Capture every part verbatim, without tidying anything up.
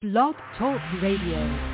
Blog Talk Radio.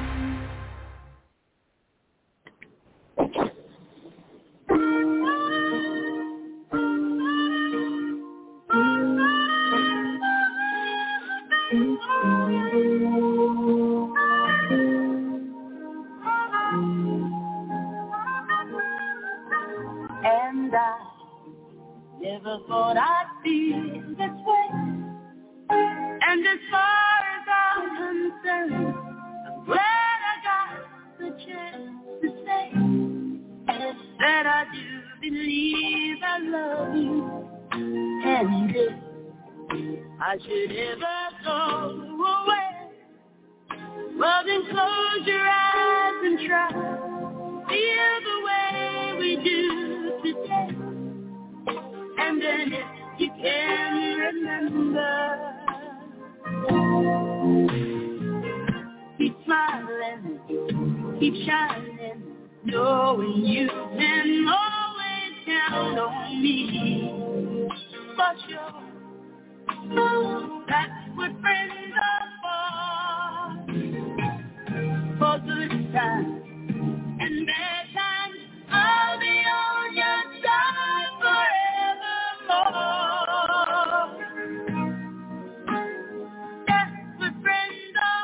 And I never thought I'd be this way. And as far as I'm concerned, I'm glad I got the chance to say that I do believe I love you. And if I should ever go away, well then close your eyes and try feel the way we do today. And then if you can remember, keep smiling, keep shining, knowing you can always count on me. For sure, that's what friends are for. For good times and bad times, I'll be on your side forevermore. That's what friends are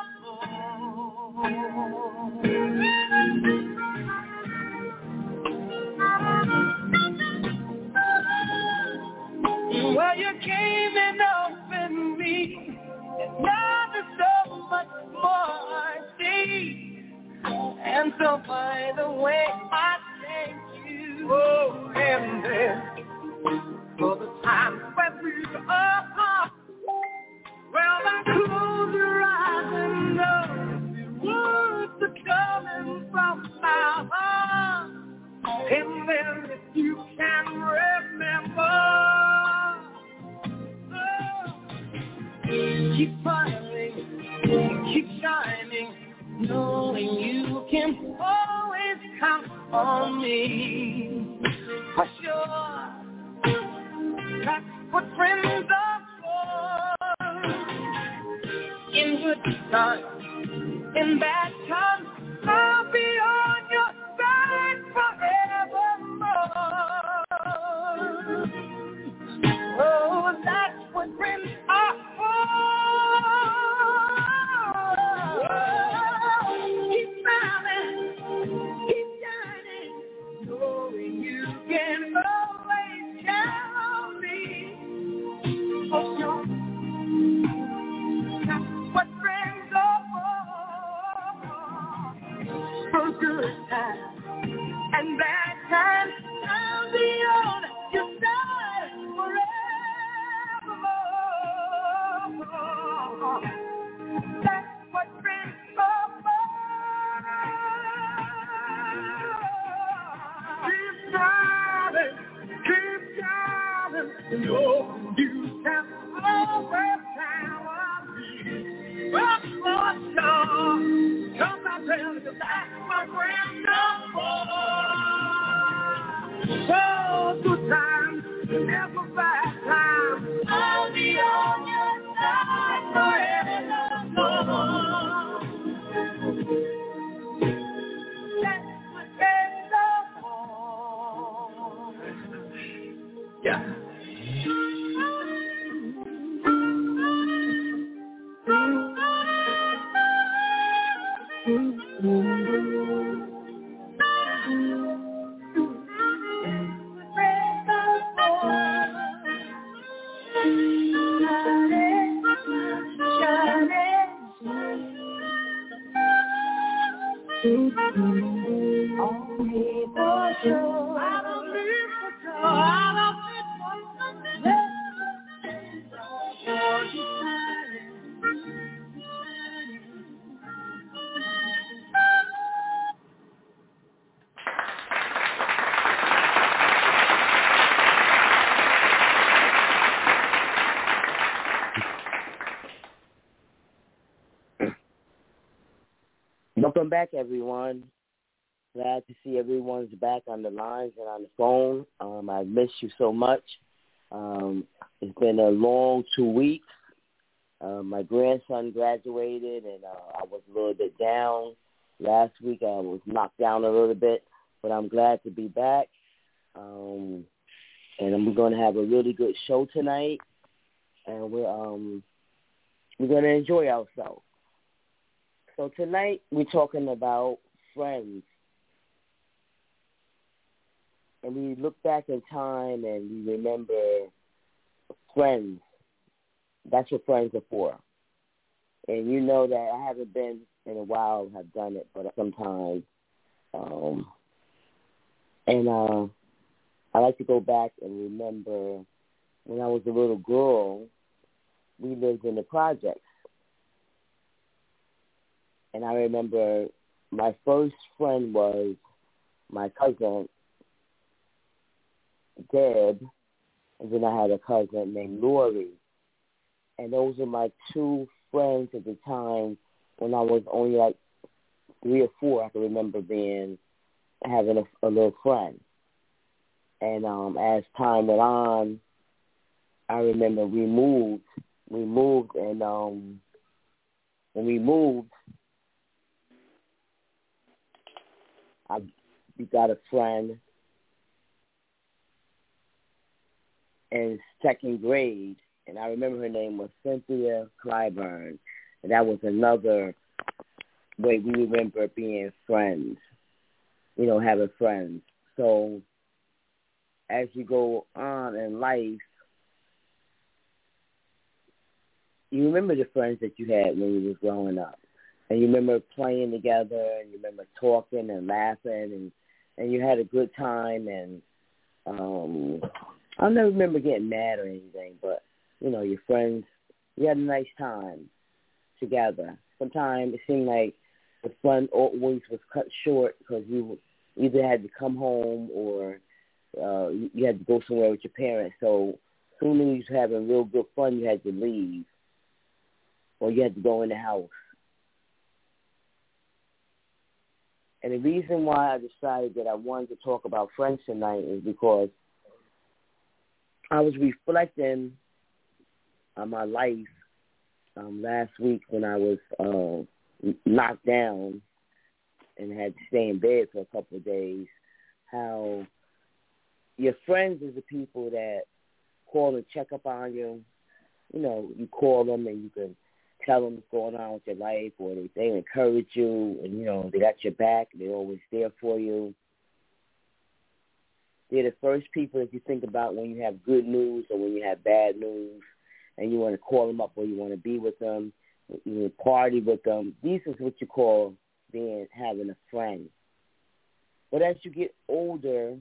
for. Well, you came and opened me, and now there's so much more I see. And so by the way, I thank you. Oh, and then for the time when we are apart, well, I close your eyes and know the words are coming from my heart. And then if you can remember, oh, keep smiling, keep shining, knowing you can always count on me. For sure, that's what friends are for. In good times, in bad times, I'll be on your side forevermore. Oh, that's what friends are for. Keep smiling, keep shining, knowing you can always count on me. For sure, that's what friends are for. For good times and bad times, I'll be on your side forevermore. That's what friends are for. Keep driving, keep driving, no, you can always count on me. But for sure, come on, tell you that's what friends are for. So good times, never bad times, I'll be on your side forevermore. That's what friends are for. Yeah. Only for sure, I don't live for sure, I don't live for Welcome back, everyone. Glad to see everyone's back on the lines and on the phone. Um, I missed you so much. Um, it's been a long two weeks. Uh, my grandson graduated, and uh, I was a little bit down. Last week I was knocked down a little bit, but I'm glad to be back. Um, and we're going to have a really good show tonight, and we're um, we're going to enjoy ourselves. So tonight we're talking about friends. And we look back in time and we remember friends. That's what friends are for. And you know that I haven't been in a while, have done it, but sometimes. Um, and uh, I like to go back and remember when I was a little girl, we lived in the projects. And I remember my first friend was my cousin, Deb, and then I had a cousin named Lori. And those were my two friends at the time when I was only like three or four. I can remember being, having a, a little friend. And um, as time went on, I remember we moved. We moved, and um, when we moved, I we got a friend in second grade, and I remember her name was Cynthia Clyburn, and that was another way we remember being friends, you know, having friends. So as you go on in life, you remember the friends that you had when you was growing up, and you remember playing together, and you remember talking and laughing, and, and you had a good time, and um, I'll never remember getting mad or anything, but, you know, your friends, you had a nice time together. Sometimes it seemed like the fun always was cut short because you either had to come home or uh, you had to go somewhere with your parents. So as soon as you were having real good fun, you had to leave or you had to go in the house. And the reason why I decided that I wanted to talk about friends tonight is because I was reflecting on my life um, last week when I was uh, knocked down and had to stay in bed for a couple of days, how your friends is the people that call and check up on you. You know, you call them and you can tell them what's going on with your life, or they, they encourage you, and, you know, they got your back. They're always there for you. They're the first people that you think about when you have good news or when you have bad news, and you want to call them up or you want to be with them, you want to party with them. These is what you call being having a friend. But as you get older,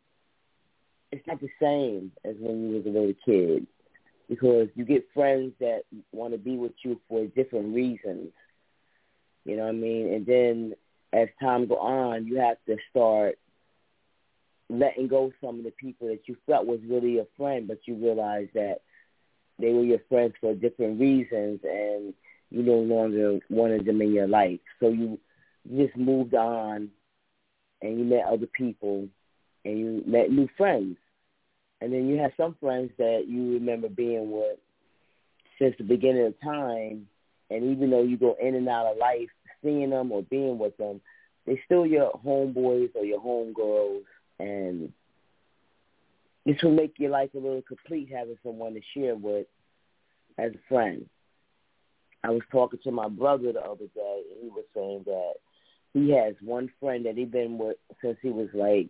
it's not the same as when you was a little kid, because you get friends that want to be with you for different reasons. You know what I mean? And then as time go on, you have to start letting go some of the people that you felt was really your friend, but you realize that they were your friends for different reasons, and you no longer wanted them in your life. So you just moved on, and you met other people, and you met new friends. And then you have some friends that you remember being with since the beginning of time, and even though you go in and out of life, seeing them or being with them, they're still your homeboys or your homegirls, and this will make your life a little complete, having someone to share with as a friend. I was talking to my brother the other day, and he was saying that he has one friend that he's been with since he was like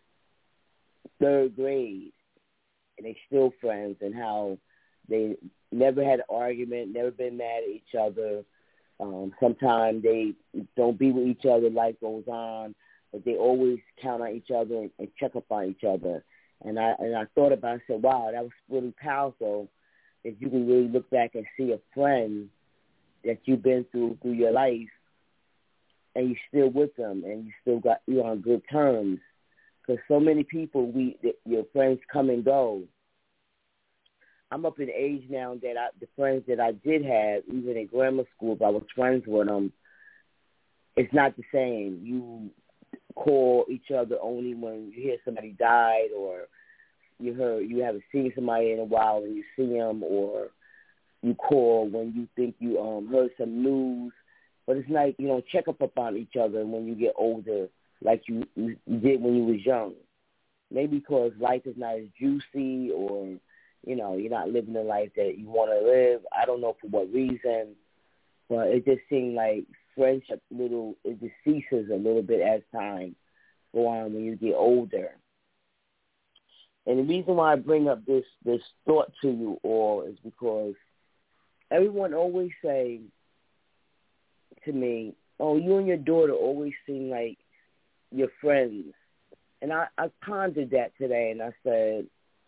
third grade, and they still friends, and how they never had an argument, never been mad at each other. Um, sometimes they don't be with each other, life goes on, but they always count on each other and, and check up on each other. And I and I thought about it, I said, wow, that was really powerful if you can really look back and see a friend that you've been through through your life, and you're still with them, and you still got you're on good terms. Because so many people, we your friends come and go. I'm up in age now that I, the friends that I did have, even in grammar school, if I was friends with them, it's not the same. You call each other only when you hear somebody died, or you heard you haven't seen somebody in a while and you see them, or you call when you think you um heard some news, but it's like you don't check up upon each other when you get older, like you, you, you did when you was young. Maybe because life is not as juicy, or you know you're not living the life that you want to live. I don't know for what reason, but it just seemed like friendship little it just ceases a little bit as time go on when you get older. And the reason why I bring up this this thought to you all is because everyone always say to me, oh, you and your daughter always seem like you're friends. And I, I pondered that today, and I said,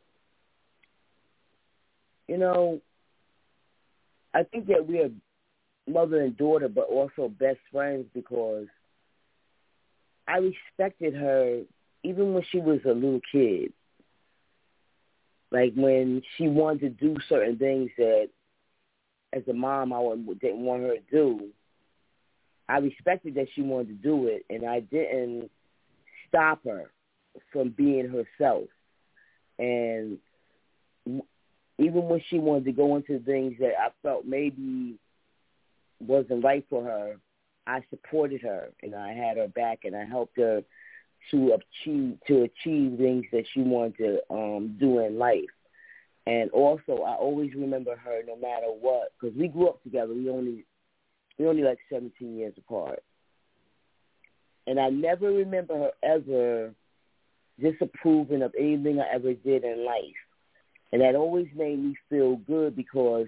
you know, I think that we are mother and daughter, but also best friends, because I respected her even when she was a little kid. Like when she wanted to do certain things that as a mom I didn't want her to do, I respected that she wanted to do it, and I didn't stop her from being herself. And even when she wanted to go into things that I felt maybe wasn't right for her, I supported her, and I had her back, and I helped her to achieve to achieve things that she wanted to um, do in life. And also, I always remember her no matter what, because we grew up together. We only we only like seventeen years apart, and I never remember her ever disapproving of anything I ever did in life, and that always made me feel good, because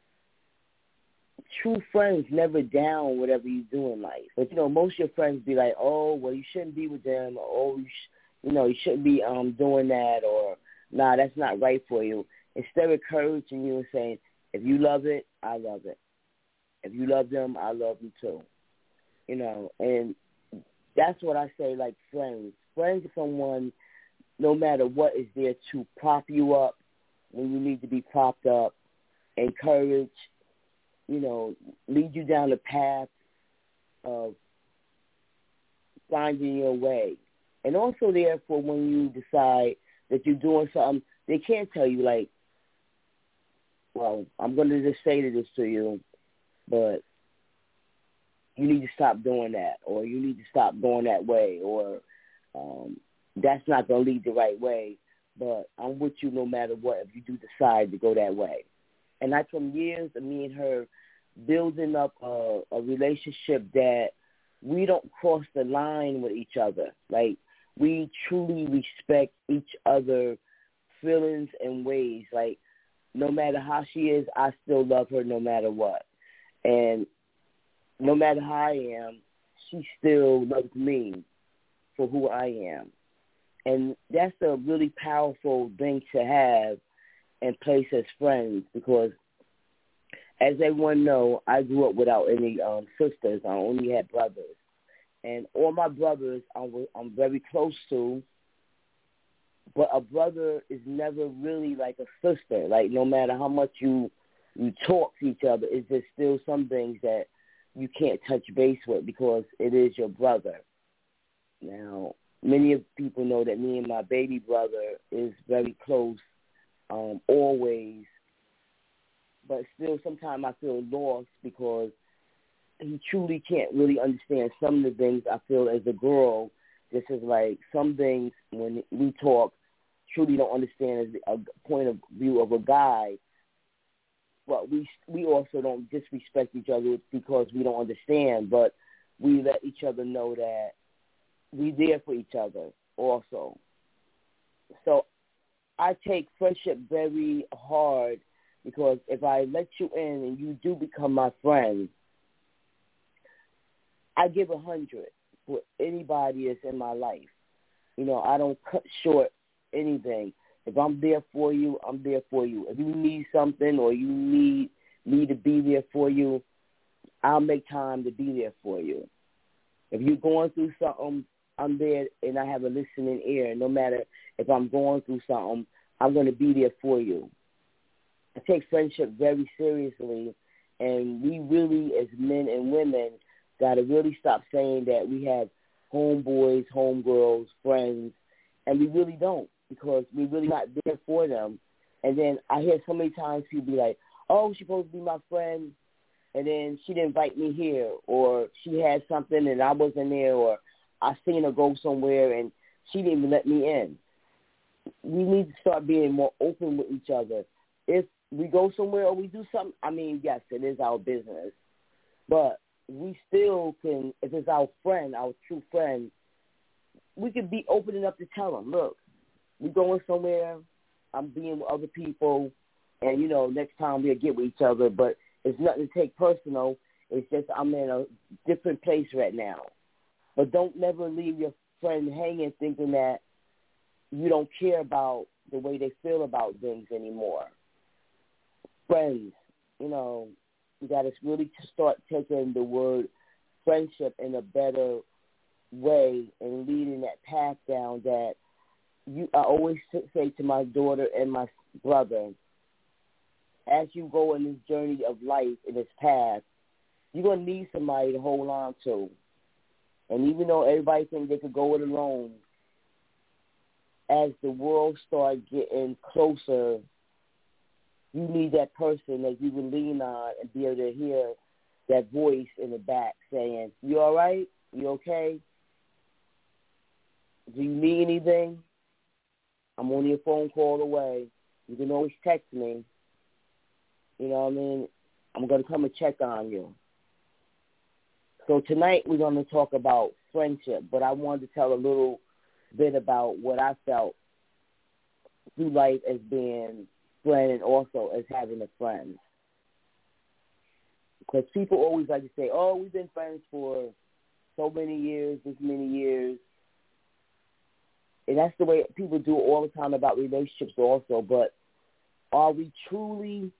true friends never down whatever you do in life. But, you know, most of your friends be like, oh, well, you shouldn't be with them, or, oh, you, sh- you know, you shouldn't be um doing that, or, nah, that's not right for you. Instead of encouraging you and saying, if you love it, I love it. If you love them, I love them too. You know, and that's what I say, like friends. Friends are someone, no matter what, is there to prop you up when you need to be propped up, encourage, you know, lead you down the path of finding your way. And also there for when you decide that you're doing something, they can't tell you, like, well, I'm going to just say this to you, but you need to stop doing that, or you need to stop going that way, or um, that's not going to lead the right way, but I'm with you no matter what if you do decide to go that way. And that's from years of me and her building up a, a relationship that we don't cross the line with each other. Like, we truly respect each other's feelings and ways. Like, no matter how she is, I still love her no matter what. And no matter how I am, she still loves me for who I am. And that's a really powerful thing to have in place as friends, because as everyone know, I grew up without any um, sisters. I only had brothers. And all my brothers I'm, I'm very close to, but a brother is never really like a sister. Like, no matter how much you you talk to each other, it's just still some things that you can't touch base with because it is your brother. Now, many of people know that me and my baby brother is very close, um, always. But still, sometimes I feel lost because he truly can't really understand some of the things I feel as a girl. This is like some things when we talk, truly don't understand as a point of view of a guy. But we we also don't disrespect each other because we don't understand. But we let each other know that we're there for each other also. So I take friendship very hard, because if I let you in and you do become my friend, I give a hundred for anybody that's in my life. You know, I don't cut short anything. If I'm there for you, I'm there for you. If you need something or you need me to be there for you, I'll make time to be there for you. If you're going through something, I'm there and I have a listening ear. No matter if I'm going through something, I'm going to be there for you. I take friendship very seriously, and we really, as men and women, got to really stop saying that we have homeboys, homegirls, friends, and we really don't, because we're really not there for them. And then I hear so many times people be like, oh, she's supposed to be my friend, and then she didn't invite me here, or she had something and I wasn't there, or I seen her go somewhere and she didn't even let me in. We need to start being more open with each other. If we go somewhere or we do something, I mean, yes, it is our business. But we still can, if it's our friend, our true friend, we can be open enough to tell them, look, we're going somewhere, I'm being with other people, and, you know, next time we'll get with each other. But it's nothing to take personal. It's just I'm in a different place right now. But don't never leave your friend hanging thinking that you don't care about the way they feel about things anymore. Friends, you know, you got to really start taking the word friendship in a better way and leading that path down that you. I always say to my daughter and my brother, as you go in this journey of life, in this path, you're going to need somebody to hold on to. And even though everybody thinks they could go it alone, as the world starts getting closer, you need that person that you can lean on and be able to hear that voice in the back saying, you all right? You okay? Do you need anything? I'm only a phone call away. You can always text me. You know what I mean? I'm going to come and check on you. So tonight we're going to talk about friendship, but I wanted to tell a little bit about what I felt through life as being friend and also as having a friend. Because people always like to say, oh, we've been friends for so many years, this many years. And that's the way people do all the time about relationships also. But are we truly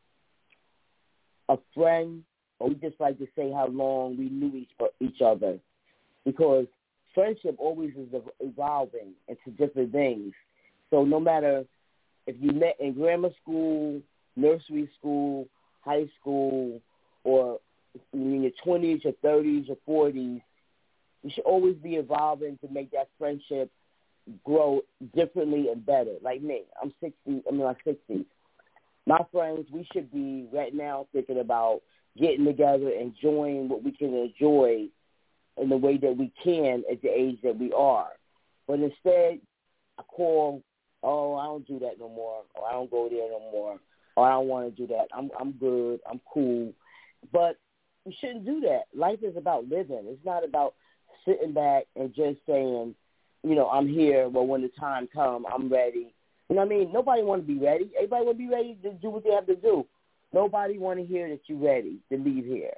a friend, or we just like to say how long we knew each, each other? Because friendship always is evolving into different things. So no matter if you met in grammar school, nursery school, high school, or in your twenties or thirties or forties, you should always be evolving to make that friendship grow differently and better. Like me, I'm sixty, I'm in my sixties. My friends, we should be right now thinking about getting together, enjoying what we can enjoy in the way that we can at the age that we are. But instead, I call, oh, I don't do that no more, or I don't go there no more, or I don't want to do that. I'm I'm good. I'm cool. But you shouldn't do that. Life is about living. It's not about sitting back and just saying, you know, I'm here, but when the time comes, I'm ready. You know what I mean? Nobody want to be ready. Everybody want to be ready to do what they have to do. Nobody want to hear that you're ready to leave here.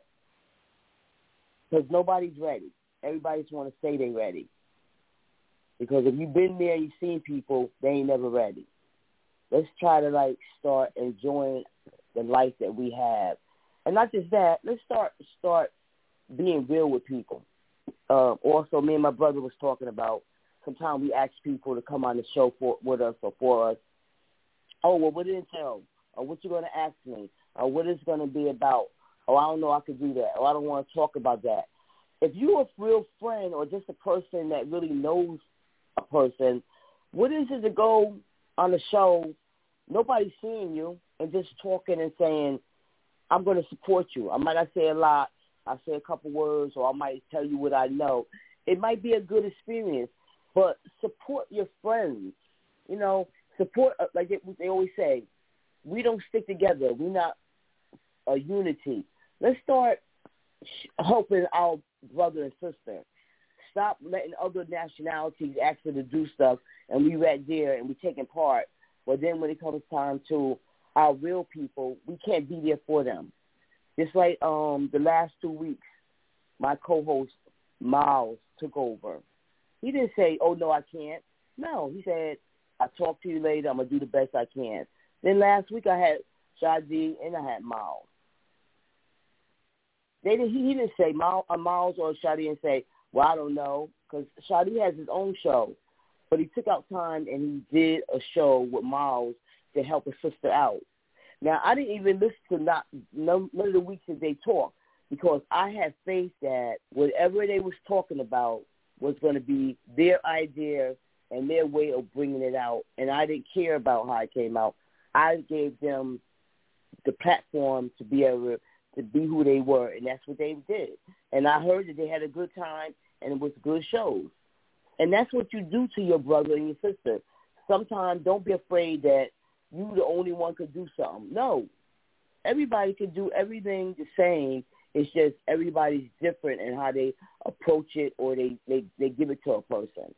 Because nobody's ready. Everybody just want to say they're ready. Because if you've been there and you've seen people, they ain't never ready. Let's try to, like, start enjoying the life that we have. And not just that, let's start start being real with people. Uh, also, me and my brother was talking about, sometimes we ask people to come on the show for with us or for us. Oh, well, what did it tell? Or what you going to ask me? Or what it's going to be about? Oh, I don't know I could do that. Or I don't want to talk about that. If you're a real friend or just a person that really knows a person, what is it to go on the show, nobody's seeing you, and just talking and saying, I'm going to support you. I might not say a lot. I say a couple words, or I might tell you what I know. It might be a good experience, but support your friends. You know, support, like they always say, we don't stick together. We're not a unity. Let's start helping our brother and sister. Stop letting other nationalities ask us to do stuff, and we right there and we taking part. But then when it comes time to our real people, we can't be there for them. Just like um, the last two weeks, my co-host Miles took over. He didn't say, oh, no, I can't. No, he said, I'll talk to you later. I'm going to do the best I can. Then last week I had Shadi and I had Miles. They didn't, he, he didn't say Miles, uh, Miles or Shadi and say, well, I don't know, because Shadi has his own show. But he took out time and he did a show with Miles to help his sister out. Now, I didn't even listen to not, none, none of the weeks that they talked because I had faith that whatever they was talking about was going to be their idea and their way of bringing it out, and I didn't care about how it came out. I gave them the platform to be able to be who they were, and that's what they did. And I heard that they had a good time, and it was good shows. And that's what you do to your brother and your sister. Sometimes don't be afraid that you the only one could do something. No. Everybody can do everything the same. It's just everybody's different in how they approach it or they, they, they give it to a person.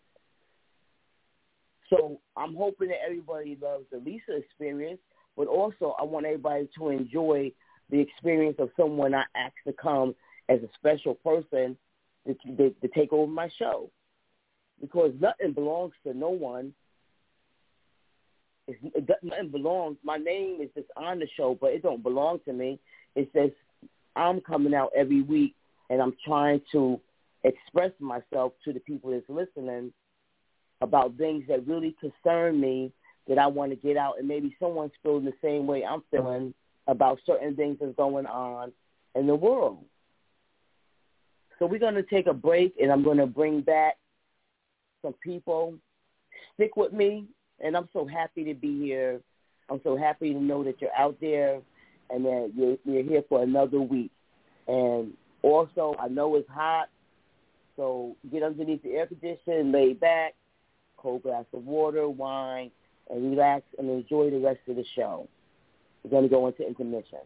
So I'm hoping that everybody loves the Lisa experience, but also I want everybody to enjoy the experience of someone I asked to come as a special person to, to, to take over my show. Because nothing belongs to no one. It's, it, nothing belongs. My name is just on the show, but it don't belong to me. It says I'm coming out every week, and I'm trying to express myself to the people that's listening about things that really concern me that I want to get out, and maybe someone's feeling the same way I'm feeling about certain things that's going on in the world. So we're going to take a break, and I'm going to bring back some people. Stick with me, and I'm so happy to be here. I'm so happy to know that you're out there and that you're, you're here for another week. And also, I know it's hot, so get underneath the air conditioning, lay back, cold glass of water, wine, and relax and enjoy the rest of the show. We're going to go into intermission.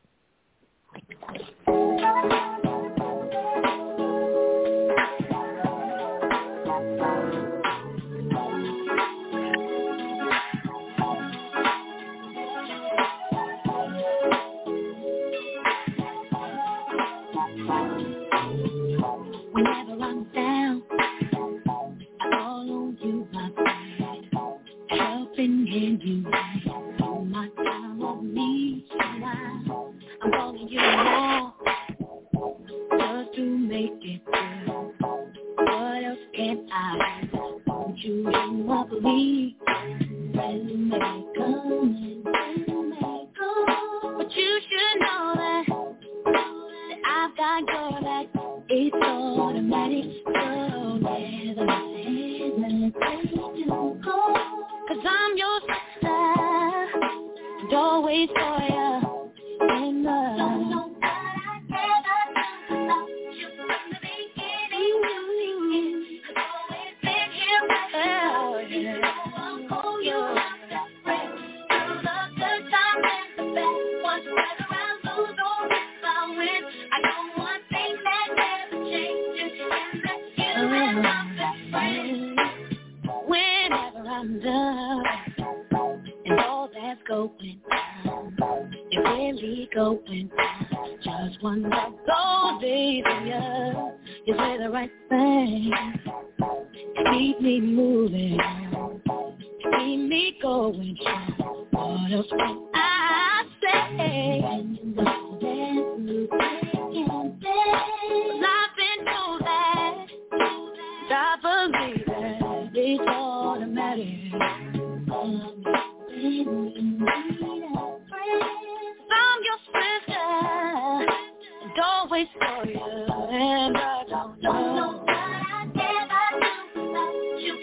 Whenever I'm down, I call on you, my friend, helping hand you right. All my time of need, so I'm calling you now, just to make it through. What else can I do? Won't you hang up with me? When may come, when may go, but you should know that, that I've got your back. It's automatic, so never hesitate to go. Cause I'm your sister, and always for you in love. Don't know what I ever about you from the beginning. I've always been here for you. You know I'll call you my best friend. Through the good times and the bad. Once whether I lose or if I win, I know one thing that never changes, and that's you and my best friend. Whenever I'm done and all that's going on, it really going on. Just one of those days of you, you say the right thing, keep me moving, keep me going strong. What else can I say? When you know that you can't say, I've been told that, I believe that it's automatic. I'm your sister, and always for you, and I don't know what I ever do without you.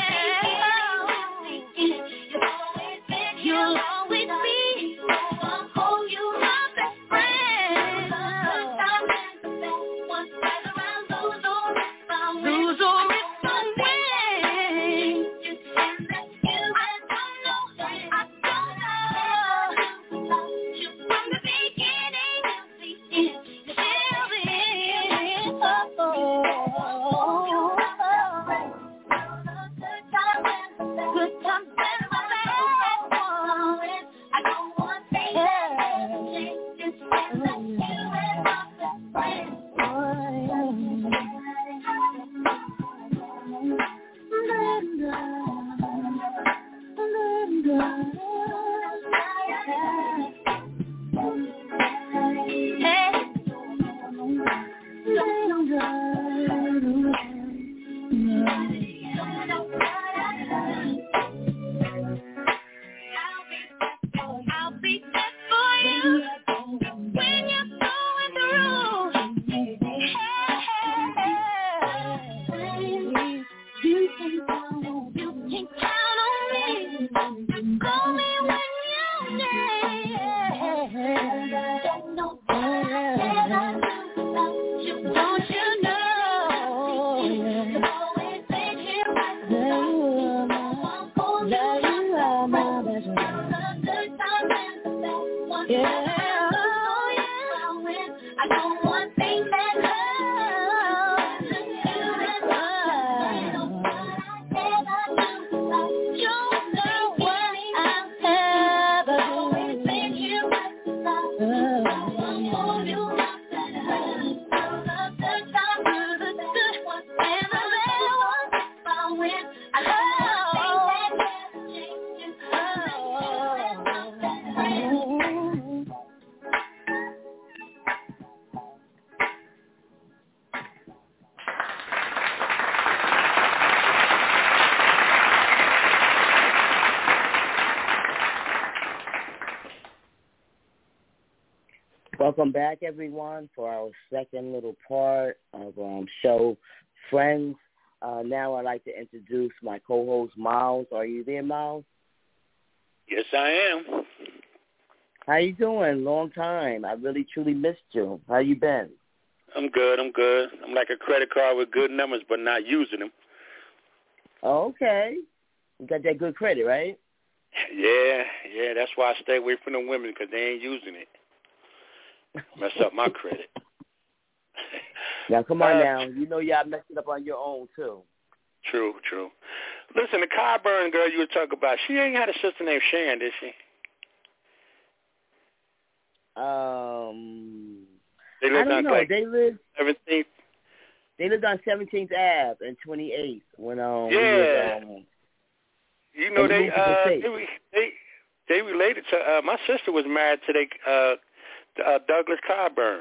You've always been, you'll always be. I'll call you my best friend. The time and the best, once whether I lose or if I win, lose or if I win. And that's you, I don't know, I don't know without you from the beginning to the end. Till the end. Oh, oh, oh, oh. Good times and the bad ones. I don't want things to change. Just and that's you and my best friend. Hey. Welcome back, everyone, for our second little part of um show, Friends. Uh, now I'd like to introduce my co-host, Miles. Are you there, Miles? Yes, I am. How you doing? Long time. I really, truly missed you. How you been? I'm good. I'm good. I'm like a credit card with good numbers, but not using them. Oh, okay. You got that good credit, right? Yeah, yeah. That's why I stay away from the women, because they ain't using it. Mess up my credit. Now, come on uh, now. You know y'all messed it up on your own, too. True, true. Listen, the Clyburn girl you were talking about, she ain't had a sister named Sharon, did she? Um, They lived I don't on know. like they lived. seventeenth. They lived on seventeenth Avenue and twenty-eighth when um yeah. we was, um, you know they moved to uh the they, they they related to uh, my sister was married to they uh, uh Douglas Clyburn.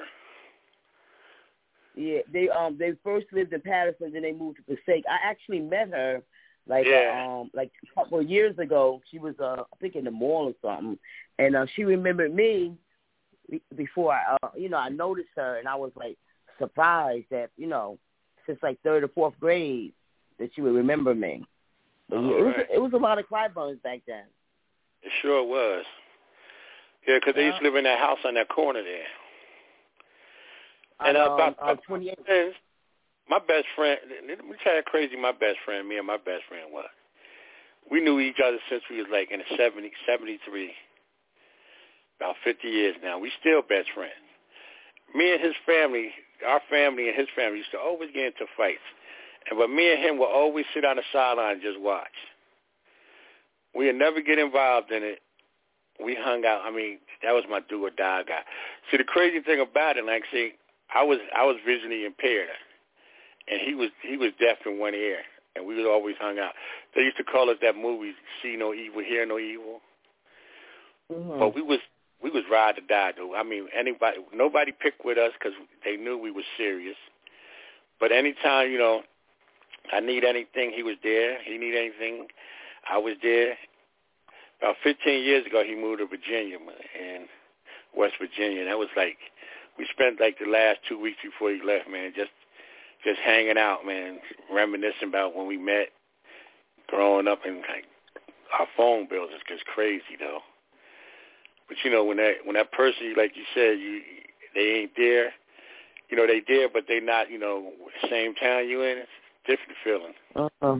Yeah, they um they first lived in Patterson, then they moved to Passaic. I actually met her like yeah. uh, um like a couple of years ago. She was uh I think in the mall or something, and uh, she remembered me before I uh, you know I noticed her, and I was like surprised that you know since like third or fourth grade that she would remember me. But yeah, it was right. it was a lot of Clyburns back then. It sure was. Yeah, because yeah. they used to live in that house on that corner there. And uh, um, about, uh, twenty-eight. Friends, my best friend, let me tell you how crazy my best friend, me and my best friend was. We knew each other since we was like in the seventy, seventy-three, about fifty years now. We still best friends. Me and his family, our family and his family used to always get into fights. And but me and him would always sit on the sideline and just watch. We would never get involved in it. We hung out. I mean, that was my do or die guy. See, the crazy thing about it, like, see, I was I was visually impaired, and he was he was deaf in one ear, and we would always hung out. They used to call us that movie, See No Evil, Hear No Evil. Mm-hmm. But we was we was ride or die, though. I mean, anybody, nobody picked with us because they knew we were serious. But anytime, you know, I need anything, he was there. He need anything, I was there. About fifteen years ago, he moved to Virginia, in West Virginia. That was like, we spent like the last two weeks before he left, man, just just hanging out, man, reminiscing about when we met, growing up, and like, our phone bills is just crazy, though. But you know, when that when that person, like you said, you they ain't there, you know, they there, but they not, you know, same town you in. It's a different feeling. Uh-huh.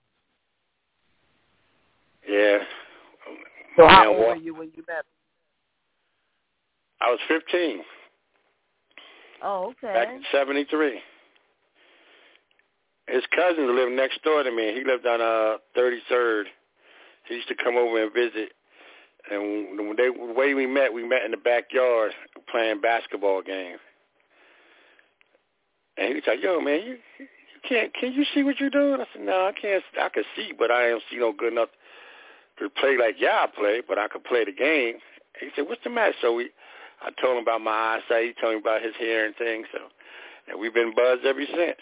Yeah. So how old were you when you met? I was fifteen. Oh, okay. Back in seventy-three. His cousins lived next door to me. He lived on uh, thirty-third. He used to come over and visit. And when they, the way we met, we met in the backyard playing basketball games. And he was like, yo, man, you, you can't, can you see what you're doing? I said, no, I can't. I can see, but I don't see no good enough to play like y'all play, but I could play the game. He said, what's the matter? So we, I told him about my eyesight. He told me about his hair and things. So, and we've been buds ever since.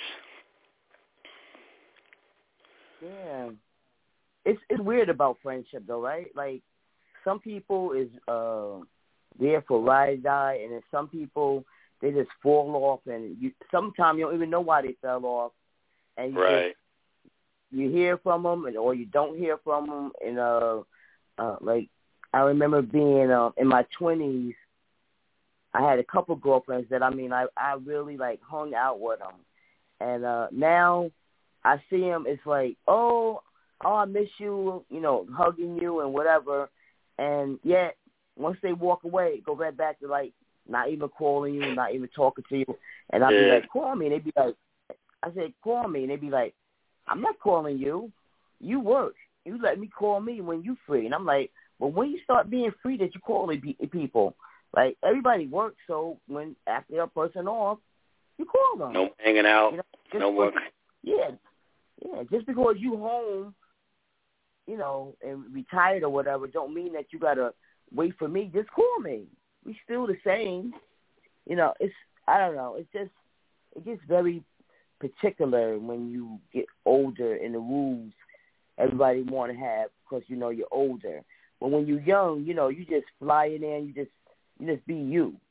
Yeah. It's it's weird about friendship, though, right? Like, some people is uh, there for ride or die, and then some people, they just fall off, and you sometimes you don't even know why they fell off. And you right. Just, you hear from them, and, or you don't hear from them. And, uh, uh, like, I remember being uh, in my twenties, I had a couple girlfriends that, I mean, I, I really, like, hung out with them. And uh, now I see them, it's like, oh, oh, I miss you, you know, hugging you and whatever. And yet, once they walk away, go right back to, like, not even calling you, not even talking to you. And I'll yeah. be like, call me. And they'd be like, I said, call me. And they'd be like, I'm not calling you. You work. You let me call me when you free. And I'm like, well, when you start being free that you call people, like, everybody works, so when after a person off, you call them. No hanging out, you know, no work. Yeah, yeah. Just because you home, you know, and retired or whatever, don't mean that you gotta wait for me. Just call me. We still the same. You know, it's I don't know. It's just it gets very particular when you get older and the rules everybody want to have because you know you're older. But when you're young, you know, you just fly in there and you just you just be you.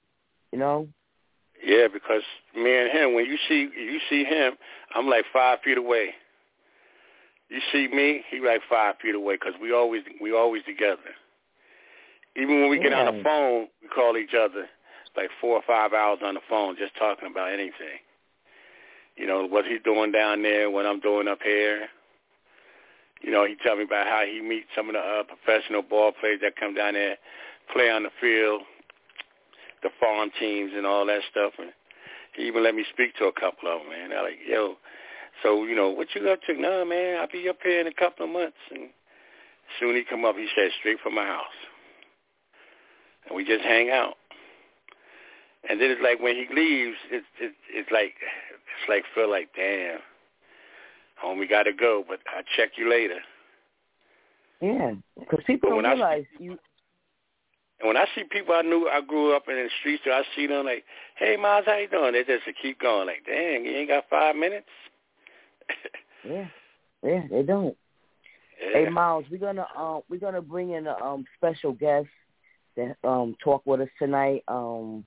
you know? Yeah, because me and him, when you see you see him, I'm like five feet away. You see me, he like five feet away because we always we always together. Even when we get yeah. on the phone, we call each other like four or five hours on the phone just talking about anything. You know, what he's doing down there, what I'm doing up here. You know, he tell me about how he meets some of the uh, professional ball players that come down there, play on the field, the farm teams and all that stuff. And he even let me speak to a couple of them, man. They're like, yo, so, you know, what you up to? No, man, I'll be up here in a couple of months. And soon he come up, he said, straight from my house. And we just hang out. And then it's like when he leaves, it's it, it's like it's like feel like damn, homie, got to go, but I'll check you later. Yeah, because people don't realize see, you. And when I see people I knew, I grew up in the streets, so I see them like, hey, Miles, how you doing? They just keep going like, dang, you ain't got five minutes. yeah, yeah, they don't. Yeah. Hey, Miles, we're gonna um we're gonna bring in a um special guest to um talk with us tonight. Um.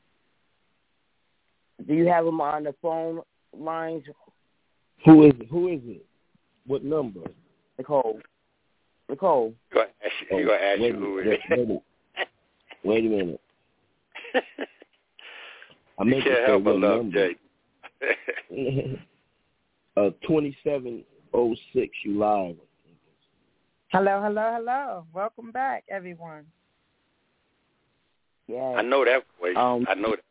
Do you have them on the phone lines? Who is it? Who is it? What number? Nicole. Nicole. Go ahead. Oh, you ask wait, you who wait, it is. Wait a minute. Wait a minute. I meant you to can't say help but what love number. Jay. uh, twenty-seven oh six, you live. Hello, hello, hello. Welcome back, everyone. Yeah. I know that voice. Um, I know that voice.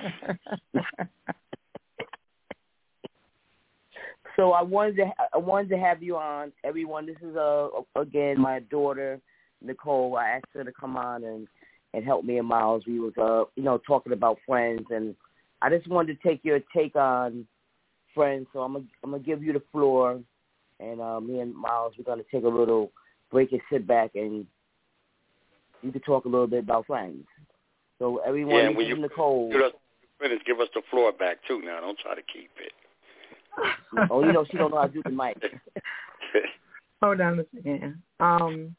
So I wanted to I wanted to have you on, everyone. This is uh again my daughter Nicole. I asked her to come on and, and help me and Miles. We was uh you know talking about Friends, and I just wanted to take your take on Friends. So I'm gonna I'm gonna give you the floor, and uh, me and Miles we're gonna take a little break and sit back, and you can talk a little bit about Friends. So everyone, yeah, this when is you Nicole. Finish, give us the floor back too. Now, don't try to keep it. Oh, you know she don't know how to do the mic. Hold on a second. Um,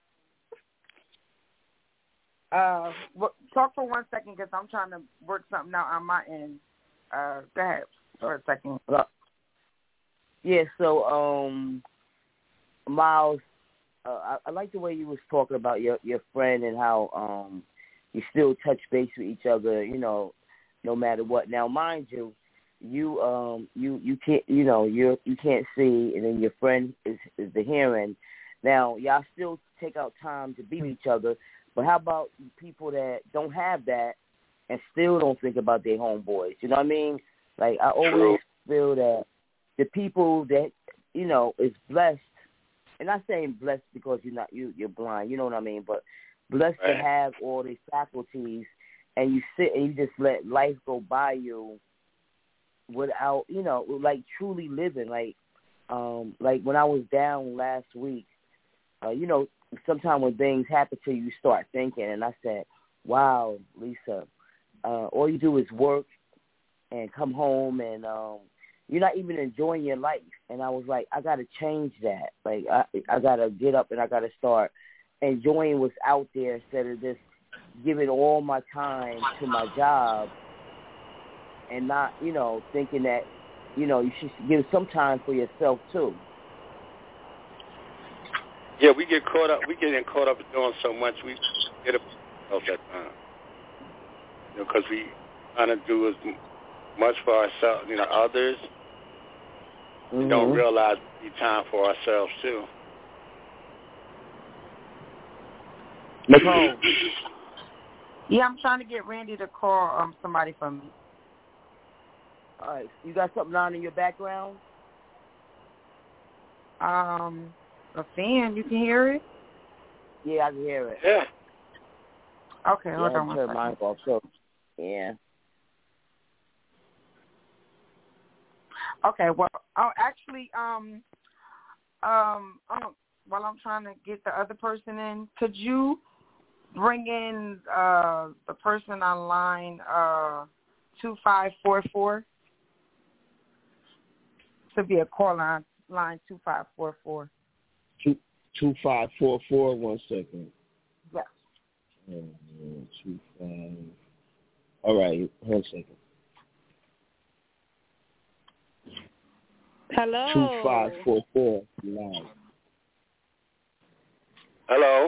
uh, talk for one second because I'm trying to work something out on my end. Uh, go ahead for a second. Yeah. So, um, Miles, uh, I, I like the way you was talking about your your friend and how um you still touch base with each other. You know, no matter what. Now, mind you. You um you, you can't you know you you can't see, and then your friend is is the hearing. Now y'all still take out time to be with each other, but how about people that don't have that and still don't think about their homeboys? You know what I mean? Like I always True. feel that the people that you know is blessed, and not saying blessed because you're not you you're blind. You know what I mean? But blessed right. to have all these faculties, and you sit and you just let life go by you. Without, you know, like truly living, like, um, like when I was down last week, uh, you know, sometimes when things happen to you, you start thinking, and I said, wow, Lisa, uh, all you do is work and come home, and um, you're not even enjoying your life. And I was like, I got to change that. Like, I, I got to get up and I got to start enjoying what's out there instead of just giving all my time to my job. And not, you know, thinking that, you know, you should give some time for yourself too. Yeah, we get caught up. We get caught up in doing so much. We get up that time, you know, because we trying to do as much for ourselves, you know, others. Mm-hmm. We don't realize we need time for ourselves too. Nicole. Yeah, I'm trying to get Randy to call um somebody for me. All right, you got something on in your background? Um, a fan. You can hear it? Yeah, I can hear it. Yeah. Okay, hold yeah, on one turn second. mine off, so, yeah. Okay, well, oh, actually, um, um, um, while I'm trying to get the other person in, could you bring in uh the person on line uh two five four four? To be a call on line two five four four. Two two five four four. One second. Yes. Uh, two five. All right, one second. Hello. Two five four four nine. Hello.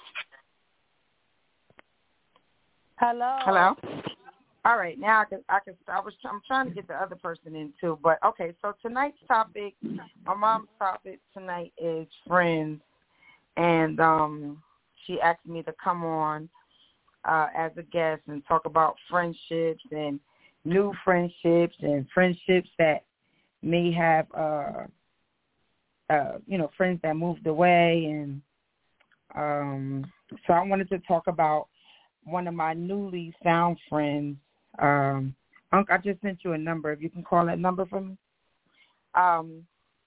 Hello. Hello. All right, now I can I can I was I'm trying to get the other person in too, but okay. So tonight's topic, my mom's topic tonight is friends, and um, she asked me to come on uh, as a guest and talk about friendships and new friendships and friendships that may have uh, uh, you know friends that moved away, and um, so I wanted to talk about one of my newly found friends. Um, Unc, I just sent you a number. If you can call that number for me. Um,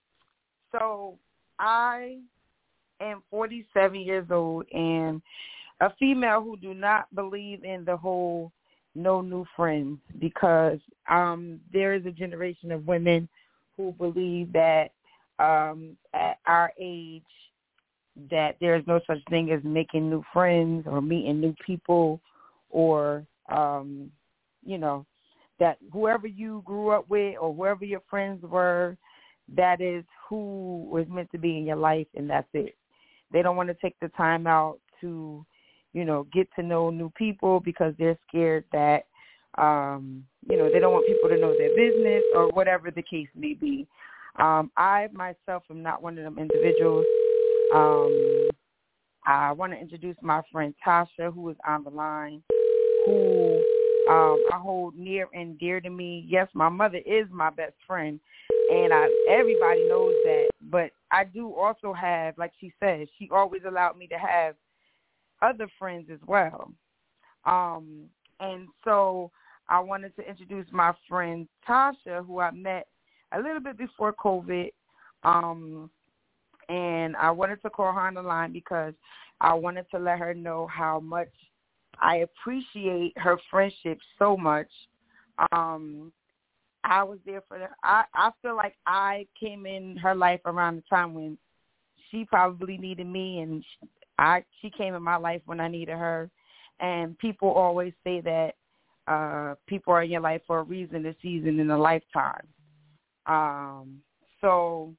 so I am forty-seven years old and a female who do not believe in the whole no new friends, because um, there is a generation of women who believe that um, at our age that there is no such thing as making new friends or meeting new people, or um, you know, that whoever you grew up with or whoever your friends were, that is who was meant to be in your life, and that's it. They don't want to take the time out to, you know, get to know new people because they're scared that, um, you know, they don't want people to know their business or whatever the case may be. Um, I myself am not one of them individuals. Um, I want to introduce my friend Tasha, who is on the line, who um, I hold near and dear to me. Yes, my mother is my best friend, and I, everybody knows that. But I do also have, like she said, she always allowed me to have other friends as well. Um, and so I wanted to introduce my friend Tasha, who I met a little bit before COVID. Um, and I wanted to call her on the line because I wanted to let her know how much I appreciate her friendship so much. Um, I was there for her. I, I feel like I came in her life around the time when she probably needed me, and I she came in my life when I needed her. And people always say that uh, people are in your life for a reason, a season, and a lifetime. Um, so,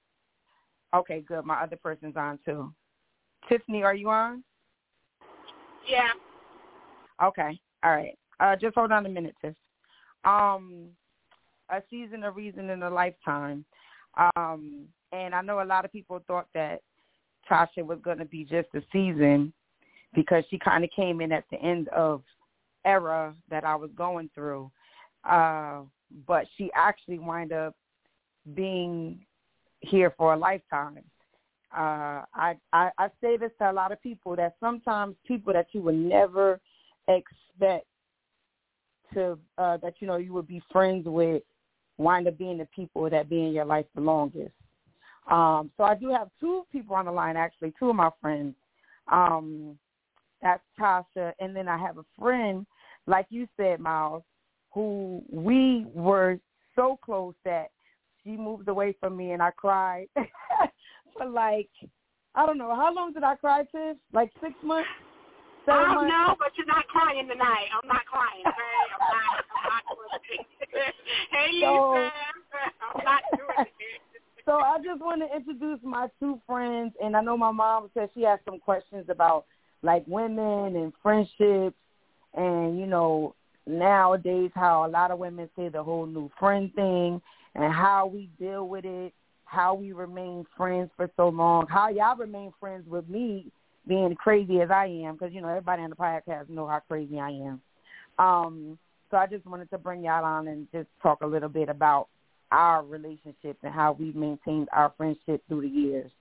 okay, good. My other person's on too. Tiffany, are you on? Yeah. Okay. All right. Uh, just hold on a minute, Tiff. Um, a season, a reason, and a lifetime. Um, and I know a lot of people thought that Tasha was going to be just a season because she kind of came in at the end of era that I was going through. Uh, but she actually wound up being here for a lifetime. Uh, I, I, I say this to a lot of people, that sometimes people that you would never expect to, uh, that, you know, you would be friends with wind up being the people that be in your life the longest. Um, so I do have two people on the line, actually, two of my friends. Um, that's Tasha. And then I have a friend, like you said, Miles, who we were so close that she moved away from me and I cried for like, I don't know, how long did I cry, Tiff? Like six months? Seven I don't months? know, but you're not crying tonight. I'm not crying, okay? I'm not, I'm not crying. Hey, Lisa, So, I'm not doing it. So I just want to introduce my two friends, and I know my mom said she has some questions about, like, women and friendships and, you know, nowadays how a lot of women say the whole new friend thing and how we deal with it, how we remain friends for so long, how y'all remain friends with me being crazy as I am, because, you know, everybody on the podcast know how crazy I am. Um, so I just wanted to bring y'all on and just talk a little bit about our relationship and how we've maintained our friendship through the years.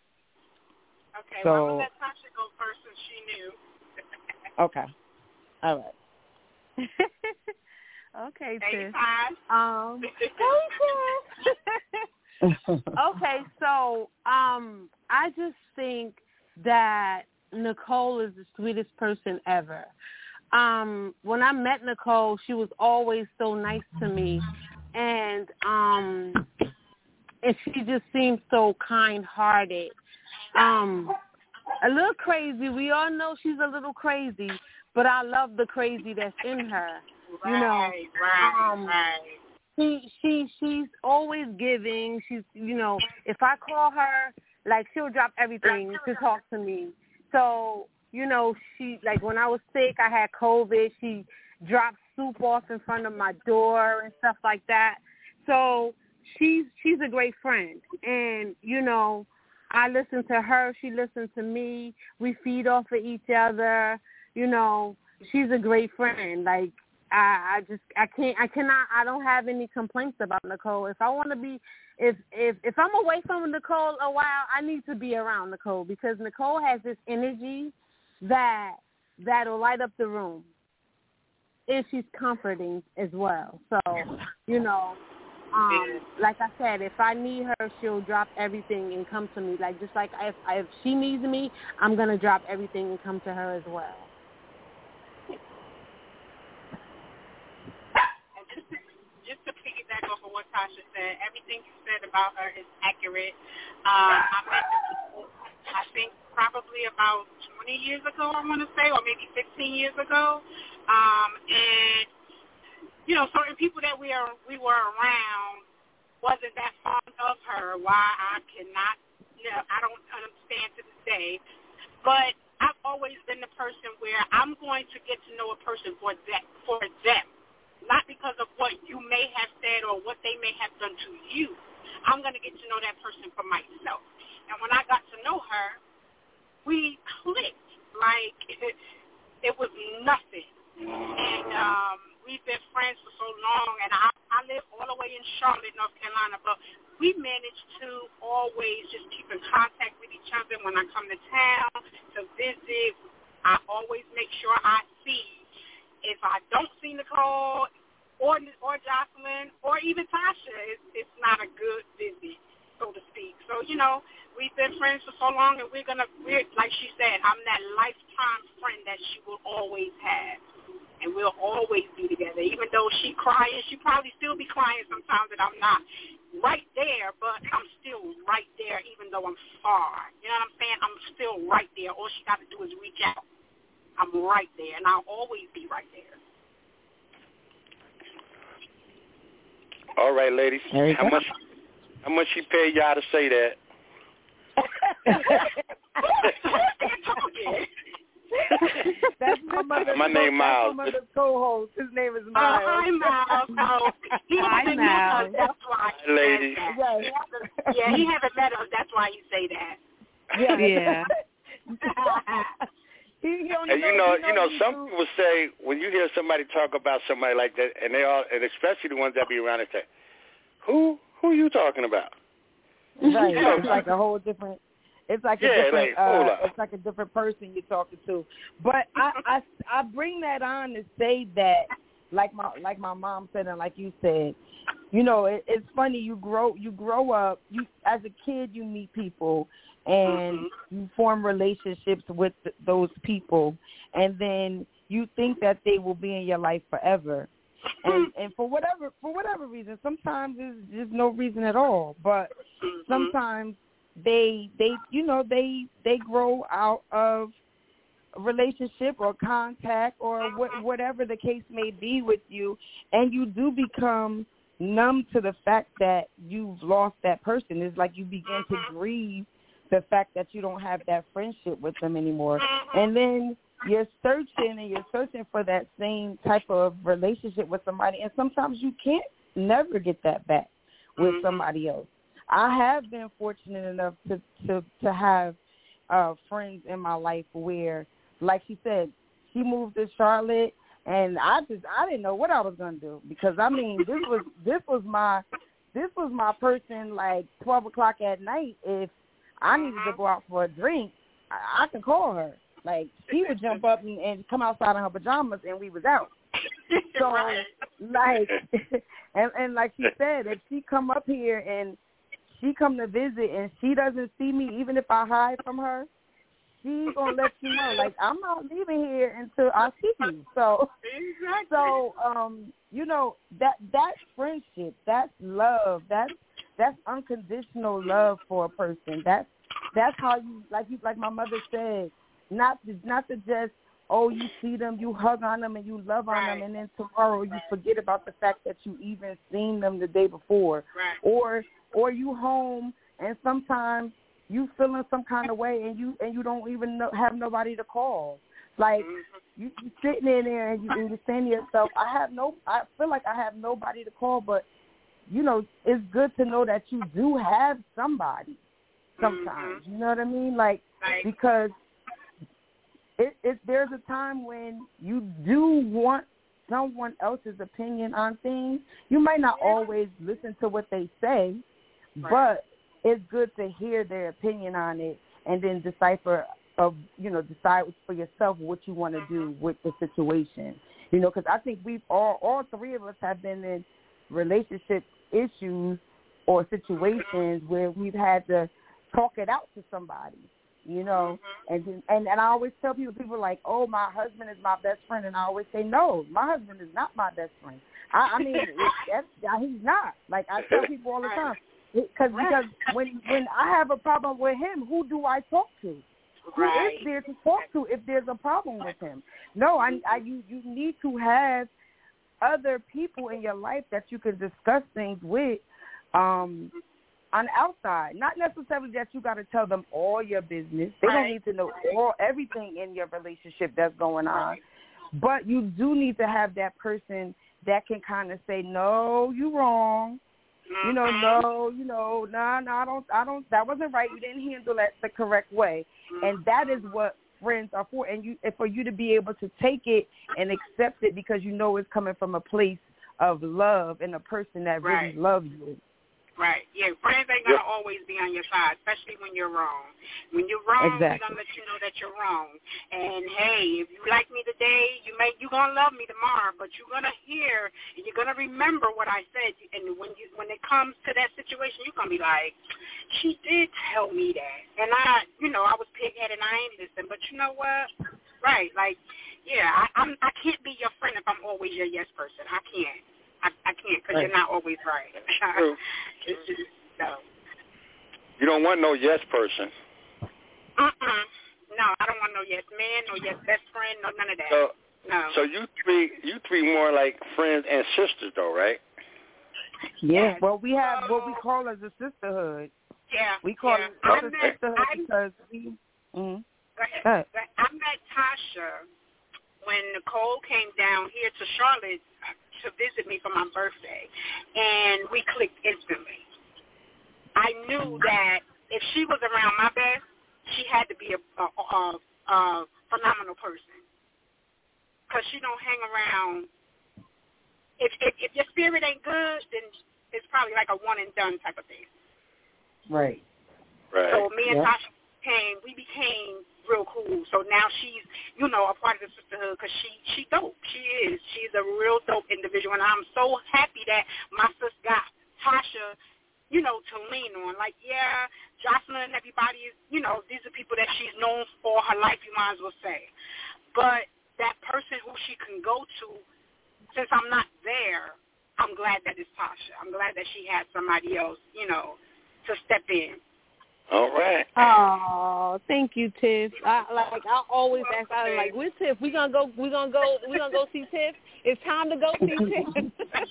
Okay, so, well, I'm going to let Tasha go first since she knew. Okay. All right. Okay, sis. Um, okay, so um, I just think that Nicole is the sweetest person ever. Um, when I met Nicole, she was always so nice to me, and um, and she just seemed so kind-hearted. Um, a little crazy. We all know she's a little crazy, but I love the crazy that's in her. you know. Right, right, um, right. She she she's always giving. She's you know, if I call her, like she'll drop everything to talk to me. So, you know, she like when I was sick, I had COVID, she dropped soup off in front of my door and stuff like that. So she's she's a great friend. And, you know, I listen to her, she listens to me, we feed off of each other, you know, she's a great friend. Like I, I just I can't I cannot I don't have any complaints about Nicole. If I want to be if if if I'm away from Nicole a while, I need to be around Nicole because Nicole has this energy that that'll light up the room. And she's comforting as well. So, you know, um, like I said, if I need her, she'll drop everything and come to me. Like just like if if she needs me, I'm gonna drop everything and come to her as well. Just to piggyback off of what Tasha said, everything you said about her is accurate. Um, I met her, I think, probably about twenty years ago, I want to say, or maybe fifteen years ago. Um, and, you know, certain people that we are we were around wasn't that fond of her. Why, I cannot, you know, I don't understand to this day. But I've always been the person where I'm going to get to know a person for that, for them. Not because of what you may have said or what they may have done to you. I'm going to get to know that person for myself. And when I got to know her, we clicked. Like, it, it was nothing. And um, we've been friends for so long, and I, I live all the way in Charlotte, North Carolina, but we managed to always just keep in contact with each other when I come to town to visit. I always make sure I see. If I don't see Nicole or or Jocelyn or even Tasha, it's, it's not a good visit, so to speak. So, you know, we've been friends for so long, and we're going to, we're, like she said, I'm that lifetime friend that she will always have, and we'll always be together. Even though she crying, she probably still be crying sometimes that I'm not right there, but I'm still right there even though I'm far. You know what I'm saying? I'm still right there. All she got to do is reach out. I'm right there, and I'll always be right there. All right, ladies. How much? How much she paid y'all to say that? That's my mother's my name Miles. That's my mother's co-host. His name is Oh, Miles. hi, Miles. Oh, he Hi, hasn't Miles. met us. That's why. Hi, ladies. Yeah, He hasn't, yeah, he hasn't met us. That's why you say that. yeah. Yeah. he, he only And you knows, know, he you know, knows some you. people say when you hear somebody talk about somebody like that, and they all, and especially the ones that be around, they say, "Who, who are you talking about?" Right. It's like a whole different. It's like Yeah, a different. like, hold uh, up. it's like a different person you're talking to. But I, I, I bring that on to say that, like my, like my mom said, and like you said, you know, it, it's funny. You grow, you grow up. You as a kid, you meet people, and mm-hmm. you form relationships with th- those people, and then you think that they will be in your life forever. And and for whatever for whatever reason, sometimes there's just no reason at all. But sometimes they they you know they they grow out of a relationship or contact or what, whatever the case may be with you, and you do become numb to the fact that you've lost that person. It's like you begin to grieve the fact that you don't have that friendship with them anymore, and then you're searching and you're searching for that same type of relationship with somebody, and sometimes you can't never get that back with somebody else. I have been fortunate enough to to, to have uh, friends in my life where, like she said, she moved to Charlotte, and I just I didn't know what I was gonna do because I mean this was this was my this was my person like twelve o'clock at night. If I needed to go out for a drink, I, I could call her. Like, she would jump up and, and come outside in her pajamas, and we was out. So, like, and, and like she said, if she come up here and she come to visit and she doesn't see me, even if I hide from her, she's going to let you know, like, I'm not leaving here until I see you. So, so um, you know, that that friendship, that's love, that's, that's unconditional love for a person. That's, that's how you, like you, like my mother said, Not to, not to just oh, you see them, you hug on them, and you love on right. them, and then tomorrow you forget about the fact that you even seen them the day before. Right. Or or you home, and sometimes you feeling some kind of way, and you and you don't even know, have nobody to call. Like, mm-hmm. you, you sitting in there, and, you, and you're saying to yourself, I have no, I feel like I have nobody to call, but, you know, it's good to know that you do have somebody sometimes. Mm-hmm. You know what I mean? Like, right. because it, it, there's a time when you do want someone else's opinion on things. You might not always listen to what they say, right. but it's good to hear their opinion on it and then decipher of, you know, decide for yourself what you want to do with the situation. You know, because I think we've all, all three of us have been in relationship issues or situations where we've had to talk it out to somebody, you know. Mm-hmm. And, and and I always tell people, people are like, oh, my husband is my best friend. And I always say, no, my husband is not my best friend. I, I mean, it, that's, he's not. Like, I tell people all the time. Cause, because when when I have a problem with him, who do I talk to? Who right. is there to talk to if there's a problem with him? No, I, I you, you need to have other people in your life that you can discuss things with um, on the outside. Not necessarily that you got to tell them all your business. They right. don't need to know all everything in your relationship that's going on. Right. But you do need to have that person that can kind of say, no, you wrong. You know, no, you know, no, nah, no, nah, I don't, I don't, that wasn't right. You didn't handle that the correct way. And that is what friends are for. And you, and for you to be able to take it and accept it because you know it's coming from a place of love and a person that right. really loves you. Right. Yeah, friends ain't going to yep. always be on your side, especially when you're wrong. When you're wrong, exactly. we're going to let you know that you're wrong. And, hey, if you like me today, you may, you're going to love me tomorrow, but you're going to hear and you're going to remember what I said. And when you when it comes to that situation, you're going to be like, she did tell me that. And I, you know, I was pig-headed and I ain't listen. But you know what? Right. Like, yeah, I, I'm, I can't be your friend if I'm always your yes person. I can't. I, I can't because right. you're not always right. True. It's just, no. You don't want no yes person. Uh-uh. No, I don't want no yes man, no yes best friend, no none of that. So, no. So you three, you three more like friends and sisters, though, right? Yeah. Well, we have so, what we call as a sisterhood. Yeah. We call yeah. it a met, sisterhood I, because we. Mm-hmm. Go ahead. Go ahead. I met Tasha when Nicole came down here to Charlotte to visit me for my birthday, and we clicked instantly. I knew that if she was around my best, she had to be a, a, a, a phenomenal person, because she don't hang around. If, if if your spirit ain't good, then it's probably like a one and done type of thing. Right. Right. So me and yep. Tasha came, we became real cool. So now she's, you know, a part of the sisterhood because she, she dope. She is. She's a real dope individual. And I'm so happy that my sis got Tasha, you know, to lean on. Like, yeah, Jocelyn and everybody is, you know, these are people that she's known for her life, you might as well say. But that person who she can go to, since I'm not there, I'm glad that it's Tasha. I'm glad that she had somebody else, you know, to step in. All right. Oh, thank you, Tiff. I like I always ask, I like, where's Tiff? We gonna go. We gonna go. We gonna go see Tiff. It's time to go see Tiff.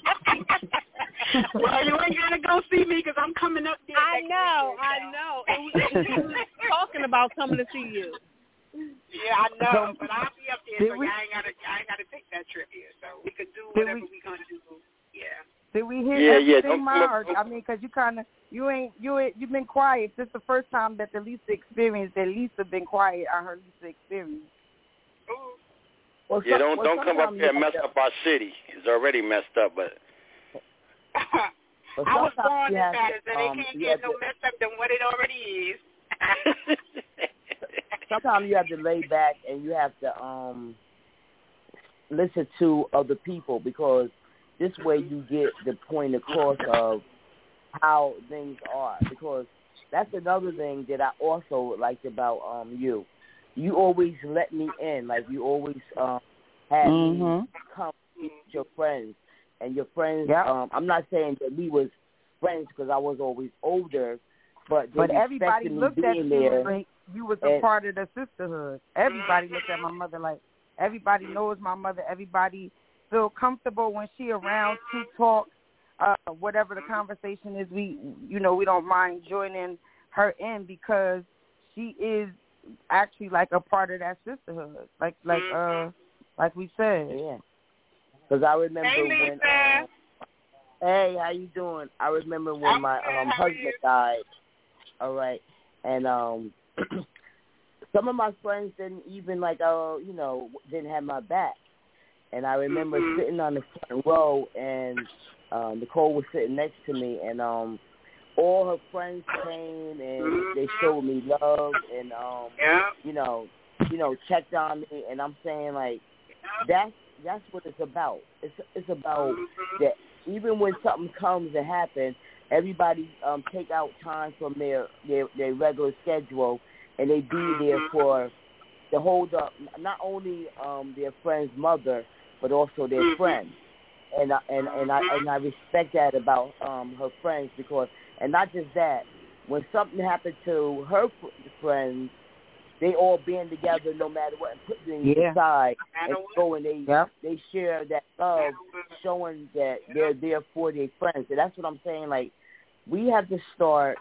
Well, you ain't gotta go see me because I'm coming up there. I know. Weekend, I know. And we, we was talking about coming to see you. Yeah, I know, but I'll be up there, so we, I ain't gotta. I ain't gotta take that trip here, so we could do whatever we, we gonna do. Yeah. Did we hear yeah, everything, yeah. Ma? I mean, because you kind of, you ain't, you ain't, you've been quiet. This is the first time that the Lisa experience, that Lisa been quiet on her Lisa experience. Well, yeah, don't well, don't come up here and mess up our city. It's already messed up, but. well, I was born in that, and um, it can't get no messed up than what it already is. Sometimes you have to lay back and you have to um listen to other people, because this way you get the point across of how things are. Because that's another thing that I also liked about um you. You always let me in. Like, you always um had mm-hmm. me come with your friends. And your friends, yep. um, I'm not saying that we was friends because I was always older, but but everybody me looked at you there, like you was a and, part of the sisterhood. Everybody looked at my mother like, Everybody knows my mother. Everybody feel comfortable when she around to talk. Uh, whatever the conversation is, we, you know, we don't mind joining her in because she is actually like a part of that sisterhood, like like uh like we said. Yeah. Because I remember hey, when. Uh, hey, how you doing? I remember when I'm my good. um, How are husband you? died. All right, and um, some of my friends didn't even like, uh, you know, didn't have my back. And I remember mm-hmm. sitting on the front row, and uh, Nicole was sitting next to me, and um, all her friends came and mm-hmm. they showed me love, and um, yeah. you know, you know, checked on me, and I'm saying like, that's that's what it's about. It's it's about mm-hmm. that even when something comes to happen, everybody um, take out time from their, their their regular schedule, and they be mm-hmm. there for to hold up not only um, their friend's mother, but also their mm-hmm. friends. And I, and and I and I respect that about um, her friends because, and not just that, when something happened to her friends, they all band together no matter what and put things yeah. aside and go and they yep. they share that love, showing that they're there for their friends. And that's what I'm saying. Like, we have to start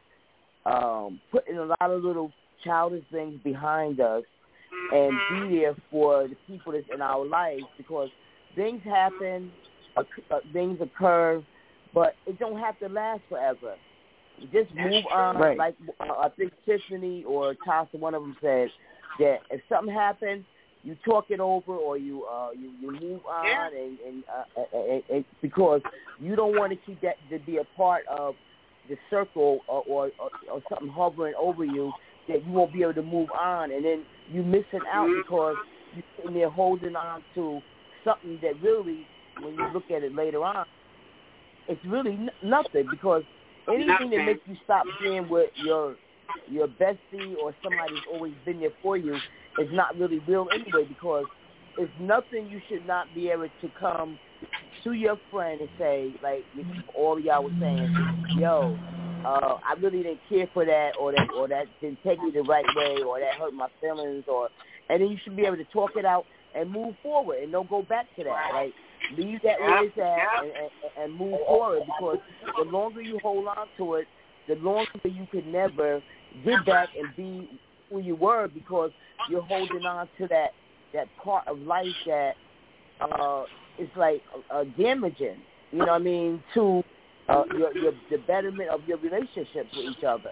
um, putting a lot of little childish things behind us and be there for the people that's in our lives because things happen, uh, things occur, but it don't have to last forever. Just move on. Right. Like uh, I think Tiffany or Tasha, one of them said that if something happens, you talk it over or you uh, you, you move on, yeah. and, and, uh, and, and because you don't want to keep that to be a part of the circle or, or, or, or something hovering over you that you won't be able to move on, and then you missing out mm-hmm. because you're sitting there holding on to something that really, when you look at it later on, it's really n- nothing because anything nothing. that makes you stop being with your your bestie or somebody who's always been there for you is not really real anyway because it's nothing you should not be able to come to your friend and say, like all of y'all was saying, yo, uh, I really didn't care for that or that or that didn't take me the right way or that hurt my feelings or and then you should be able to talk it out and move forward and don't go back to that. Like leave that where it's at and, and, and move forward because the longer you hold on to it, the longer you could never get back and be who you were because you're holding on to that that part of life that uh, is like uh, damaging. You know what I mean? To uh, your, your the betterment of your relationships with each other.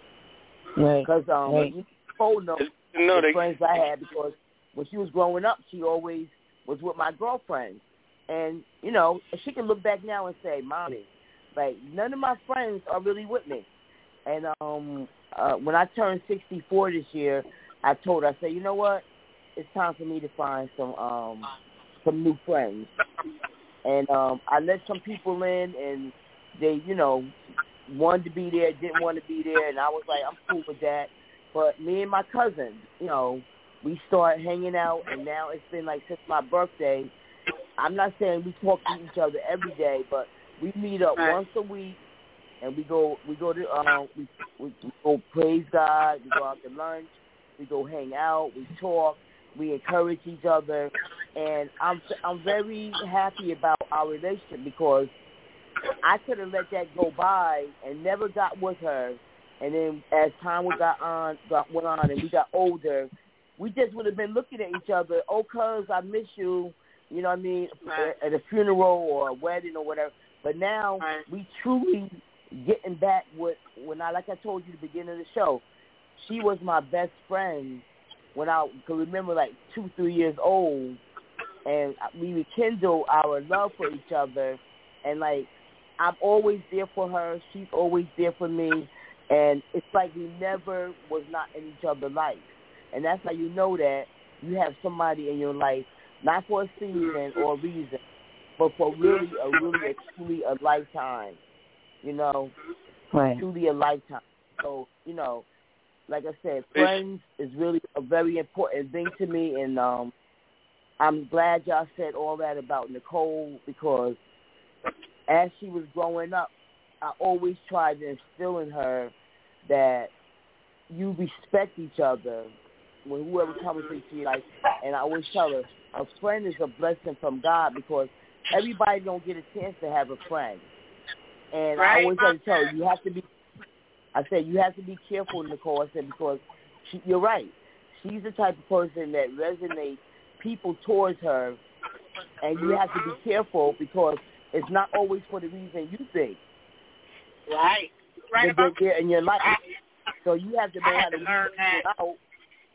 Right. Because um, right. you know no, the they, friends I had because when she was growing up, she always was with my girlfriends. And, you know, she can look back now and say, Mommy, like, none of my friends are really with me. And um, uh, when I turned sixty-four this year, I told her, I said, you know what? It's time for me to find some um, some new friends. And um, I let some people in, and they, you know, wanted to be there, didn't want to be there. And I was like, I'm cool with that. But me and my cousin, you know, we started hanging out, and now it's been like since my birthday. I'm not saying we talk to each other every day, but we meet up right. once a week, and we go we go to um we, we we go praise God, we go out to lunch, we go hang out, we talk, we encourage each other, and I'm I'm very happy about our relationship because I could have let that go by and never got with her, and then as time got on got went on and we got older, we just would have been looking at each other. Oh, cuz I miss you. You know what I mean, right. at a funeral or a wedding or whatever. But now right. we truly getting back with, when I, like I told you at the beginning of the show, she was my best friend when I could remember like two, three years old. And we rekindle our love for each other. And like, I'm always there for her. She's always there for me. And it's like we never was not in each other's life. And that's how you know that you have somebody in your life not for a season or a reason, but for really, a really, a truly a lifetime. You know, right. truly a lifetime. So, you know, like I said, friends is really a very important thing to me, and um, I'm glad y'all said all that about Nicole because as she was growing up, I always tried to instill in her that you respect each other when whoever comes into your life, and I always tell her, a friend is a blessing from God because everybody don't get a chance to have a friend. And right, I always have to tell her, you have to be, I said, you have to be careful, Nicole. I said, because she, you're right. She's the type of person that resonates people towards her, and you have to be careful because it's not always for the reason you think. Right. Right they're, about they're in your life. So you have to know I how to, to learn weed that. people out.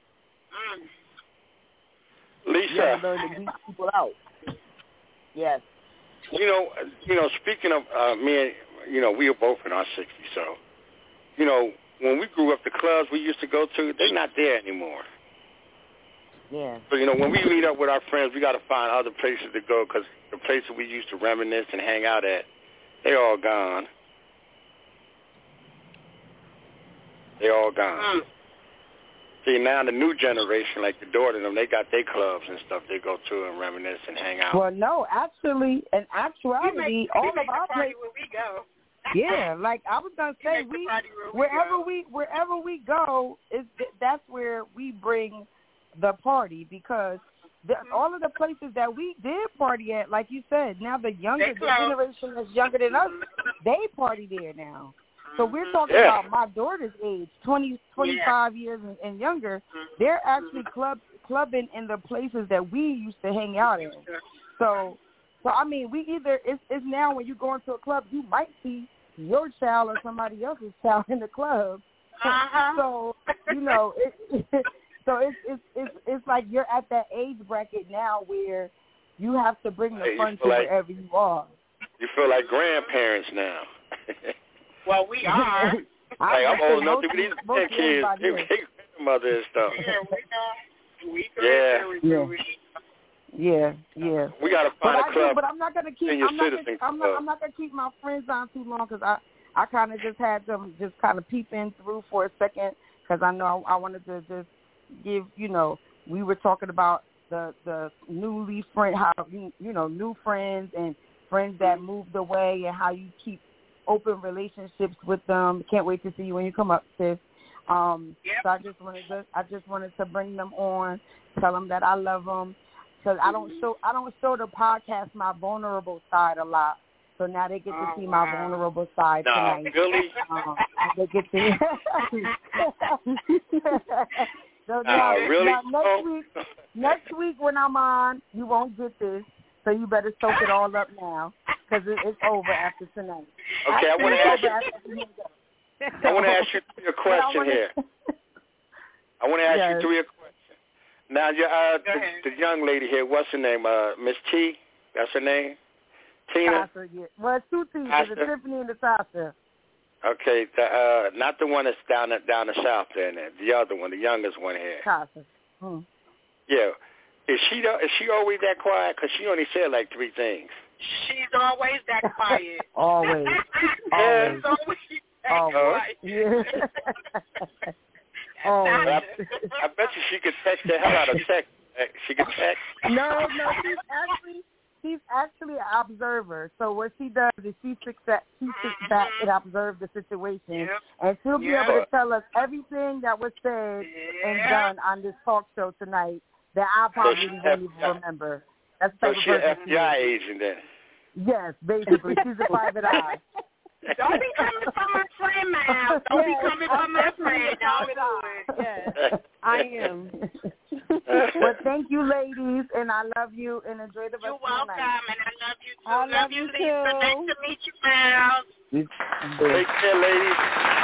Mm. Lisa, you have to learn to weed people out. Yes. You know, you know. Speaking of uh, me, and you know, we are both in our sixties. So, you know, when we grew up, the clubs we used to go to, they're not there anymore. Yeah. So, you know, when we meet up with our friends, we got to find other places to go because the places we used to reminisce and hang out at, they're all gone. They're all gone. Mm. See, now the new generation, like the daughter and them, they got their clubs and stuff they go to and reminisce and hang out. Well, no, actually, in actuality, make, all of our places where we go. Yeah, like I was gonna say, we wherever we, we wherever we go is that's where we bring the party because the, mm-hmm. all of the places that we did party at, like you said, now the younger the generation that's younger than us, they party there now. So we're talking yeah. about my daughter's age, twenty, twenty-five yeah. years and, and younger. They're actually club clubbing in the places that we used to hang out in. So, so I mean, we either it's, it's now when you go into a club, you might see your child or somebody else's child in the club. Uh-huh. So you know, it, so it's it's it's it's like you're at that age bracket now where you have to bring the hey, fun to like, wherever you are. You feel like grandparents now. Well, we are. Like, I'm old enough to be these kids, they grandmother and stuff. Yeah, we know. We yeah. yeah, yeah, yeah. We gotta find but a club. I do, but I'm not gonna keep. I'm not gonna, I'm not. I'm not gonna keep my friends on too long because I, I kind of just had them just kind of peep in through for a second because I know I, I wanted to just give. You know, we were talking about the the newly friend, how you you know new friends and friends that moved away and how you keep open relationships with them. Can't wait to see you when you come up, sis. Um, yep. So I just wanted to, I just wanted to bring them on, tell them that I love them, because I don't show, I don't show the podcast my vulnerable side a lot. So now they get to oh, see wow. my vulnerable side no, tonight. Really? Um, they get to. so uh, now, really? now next oh. week, next week when I'm on, you won't get this. So you better soak it all up now, because it, it's over after tonight. Okay, after I want to ask you. I want to ask you a question wanna, here. I want to ask yes. you three a question. Now, you, uh, the, the young lady here, what's her name? Uh, Miss T. That's her name. Tina. Tasha, yeah. Well, it's two T's. It's a Tiffany and a Tasha. Okay, the, uh, not the one that's down the, down the south there. The other one, the youngest one here. Tasha. Hmm. Yeah. Is she is she always that quiet? Because she only said like three things. She's always that quiet. always. always. Always. always that always. quiet. Yeah. always. I, I bet you she could text the hell out of text. She could text. No, no, she's actually she's actually an observer. So what she does is she sits back, she sits back and observes the situation, yep. and she'll be yep. able to tell us everything that was said yep. and done on this talk show tonight that I probably so won't even remember. That's the so type she's of an person F B I agent then. Yes, basically. She's a private eye. Don't be coming from my friend, man. Don't yes, be coming I'm from my friend. Don't do it. Yes, I am. Well, thank you, ladies, and I love you, and enjoy the rest You're of the night. welcome, and I love you too. I love, love you, you Lisa. too. Nice to meet you, Miles. Take care, ladies.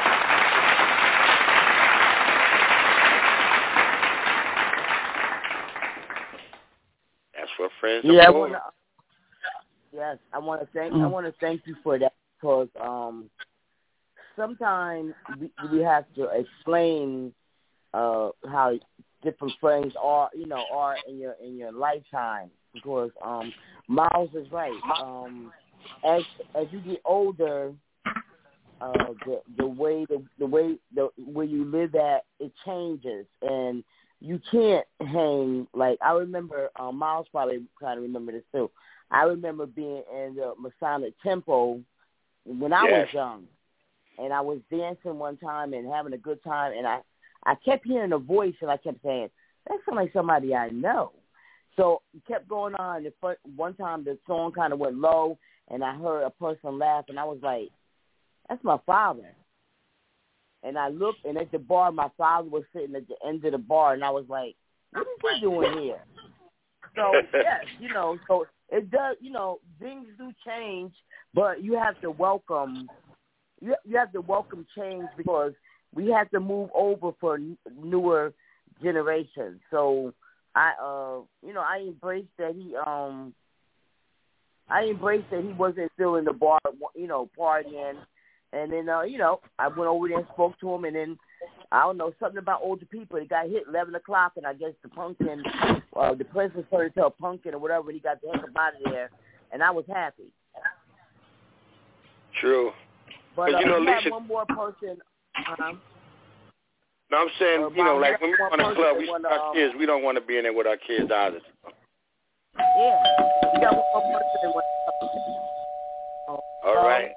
That's what friends are yeah, I for. wanna, yes, I want to thank. Mm. I want to thank you for that because um, sometimes we, we have to explain uh, how different friends are, you know, are in your in your lifetime. Because um, Miles is right. Um, as as you get older, uh, the the way the the way the where you live at it changes, and you can't hang like I remember. Uh, Miles probably kind of remember this too. I remember being in the Masonic Temple when I yes. was young, and I was dancing one time and having a good time, and I I kept hearing a voice, and I kept saying, that sounds like somebody I know. So it kept going on. The first, one time the song kind of went low, and I heard a person laugh, and I was like, that's my father. And I looked, and at the bar, my father was sitting at the end of the bar, and I was like, what is he doing here? So, yes, you know, so it does, you know, things do change, but you have to welcome, you, you have to welcome change because we have to move over for n- newer generations. So, I, uh, you know, I embraced that he, um, I embraced that he wasn't still in the bar, you know, partying. And then, uh, you know, I went over there and spoke to him, and then, I don't know, something about older people. He got hit eleven o'clock, and I guess the pumpkin, uh, the president turned into a pumpkin or whatever, and he got the heck up out of there, and I was happy. True. But uh, you know, we Lisa, have one more person. Um, no, I'm saying, uh, you know, like when we one go in a club, we one, our um, kids, we don't want to be in there with our kids either. Yeah. We got one more person. One, uh, All right.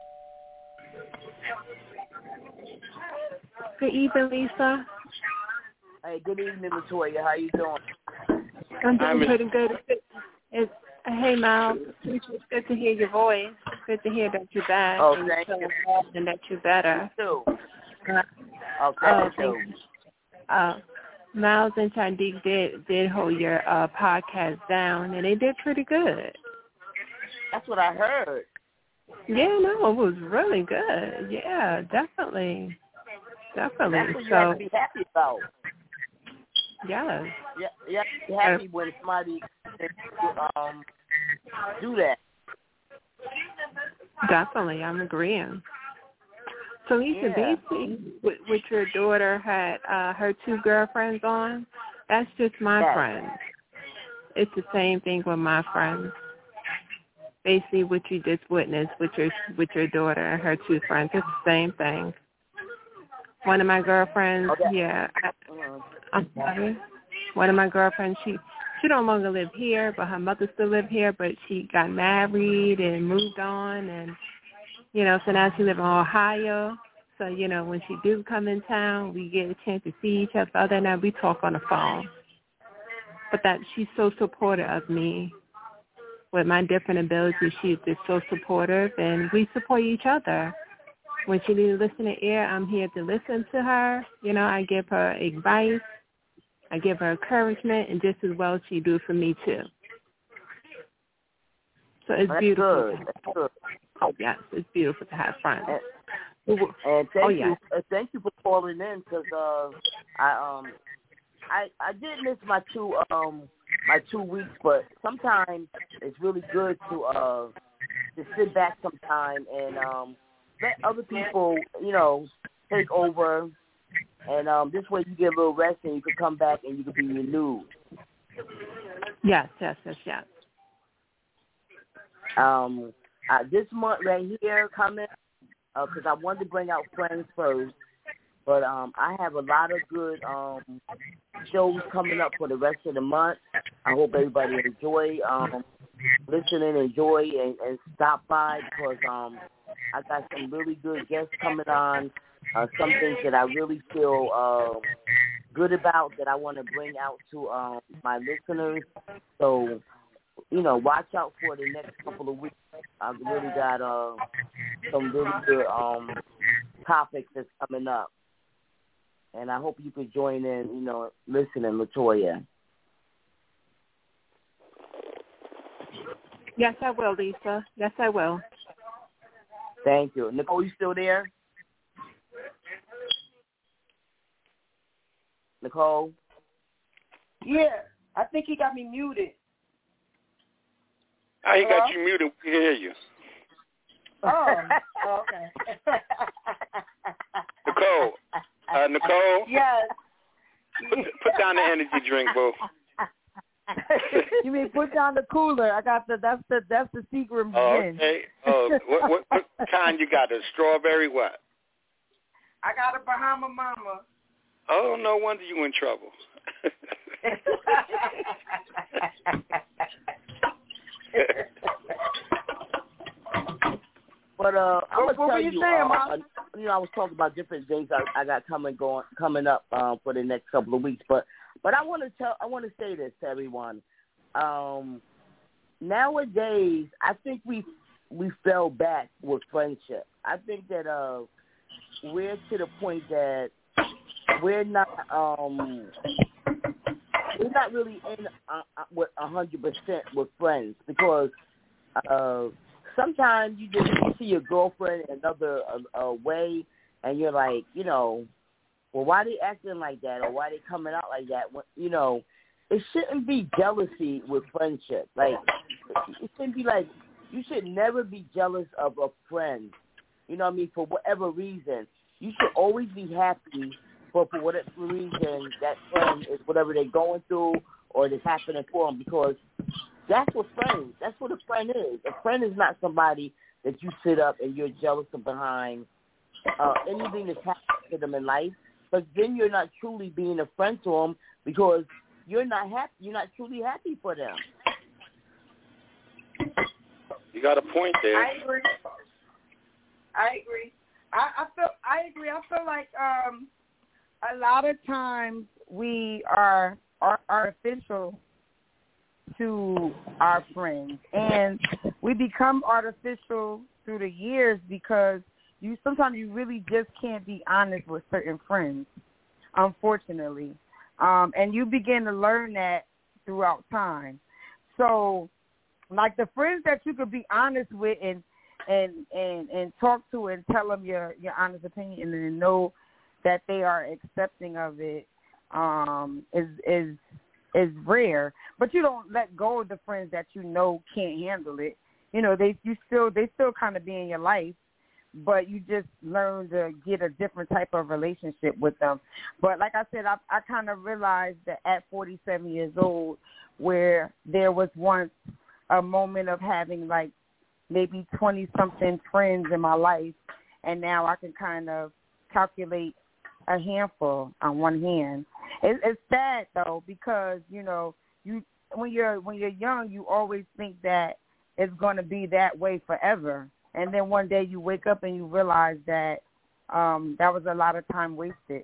Good evening, Lisa. Hey, good evening, Latoya. How you doing? I'm doing I'm pretty good. It's, it's, hey, Miles. It's good to hear your voice. Good to hear that you're back Oh, and, thank so, you. and that you're better. You too. Uh, Oh, oh, thank you. uh, Miles and Chandique did did hold your uh, podcast down, and they did pretty good. That's what I heard. Yeah, no, it was really good. Yeah, definitely. Definitely. That's what you so, have to be happy about. yes. Yeah, you have to be happy when somebody um do that. Definitely, I'm agreeing. So Lisa, Yeah. basically, with, with your daughter had uh, her two girlfriends on, that's just my Yes. friends. It's the same thing with my friends. Basically, what you just witnessed with your with your daughter and her two friends, it's the same thing. One of my girlfriends, Okay. yeah, I, Mhm. I'm sorry. One of my girlfriends, she she no longer live here, but her mother still live here. But she got married and moved on, and you know, so now she live in Ohio. So you know, when she do come in town, we get a chance to see each other. Other than that, we talk on the phone. But that she's so supportive of me with my different abilities. She's just so supportive, and we support each other. When she needs a listening ear, I'm here to listen to her. You know, I give her advice. I give her encouragement, and just as well she do for me, too. So it's That's beautiful. good. That's good. Oh, yes, it's beautiful to have friends. And, and thank oh, you, yes. uh, thank you for calling in because uh, I um, I I did miss my two um my two weeks, but sometimes it's really good to uh to sit back sometime and um let other people, you know, take over, and um this way you get a little rest and you can come back and you can be renewed. Yes, yes, yes, yes. Um, uh, this month right here coming, because uh, I wanted to bring out friends first, but um, I have a lot of good um shows coming up for the rest of the month. I hope everybody enjoy um listening, enjoy, and, and stop by because um I got some really good guests coming on. Uh, some things that I really feel uh, good about that I want to bring out to um, my listeners. So, you know, watch out for the next couple of weeks. I've really got uh, some really good um, topics that's coming up. And I hope you could join in, you know, listening, Latoya. Yes, I will, Lisa. Yes, I will. Thank you. Nicole, you still there? Nicole? Yeah, I think he got me muted. Ah, he Hello? got you muted. We can hear you. Oh, oh okay. Nicole. Uh, Nicole? Yes. Put, put down the energy drink, boo. You mean put down the cooler? I got the that's the that's the secret Oh, gin. okay. Oh, what, what, what kind you got? A strawberry what? I got a Bahama Mama. Oh, no wonder you in trouble. But uh, I'm What- gonna what tell were you you. saying, uh, Mom? uh, you know, I was talking about different things I, I got coming going coming up uh, for the next couple of weeks. But but I want to tell I want to say this to everyone. Um, nowadays, I think we we fell back with friendship. I think that uh, we're to the point that we're not um, we're not really in uh, with a hundred percent with friends because uh, sometimes you just see your girlfriend another uh, uh, way, and you're like, you know, well, why they acting like that, or why they coming out like that? You know, it shouldn't be jealousy with friendship. Like, it shouldn't be like you should never be jealous of a friend. You know what I mean? For whatever reason, you should always be happy. For for whatever reason, that friend is whatever they're going through or it's happening for them, because that's what friends. That's what a friend is. A friend is not somebody that you sit up and you're jealous of behind uh, anything that's happening to them in life. But then you're not truly being a friend to them because you're not happy. You're not truly happy for them. You got a point there. I agree. I agree. I, I feel. I agree. I feel like um, a lot of times we are, are artificial to our friends, and we become artificial through the years because you sometimes you really just can't be honest with certain friends, unfortunately, um, and you begin to learn that throughout time. So, like the friends that you could be honest with and and and, and talk to and tell them your, your honest opinion and then know that they are accepting of it um, is is is rare. But you don't let go of the friends that you know can't handle it. You know, they you still they still kind of be in your life, but you just learn to get a different type of relationship with them. But like I said, I, I kind of realized that at forty-seven years old, where there was once a moment of having like maybe twenty-something friends in my life, and now I can kind of calculate a handful on one hand. It, it's sad though because you know you when you're when you're young, you always think that it's going to be that way forever, and then one day you wake up and you realize that um, that was a lot of time wasted.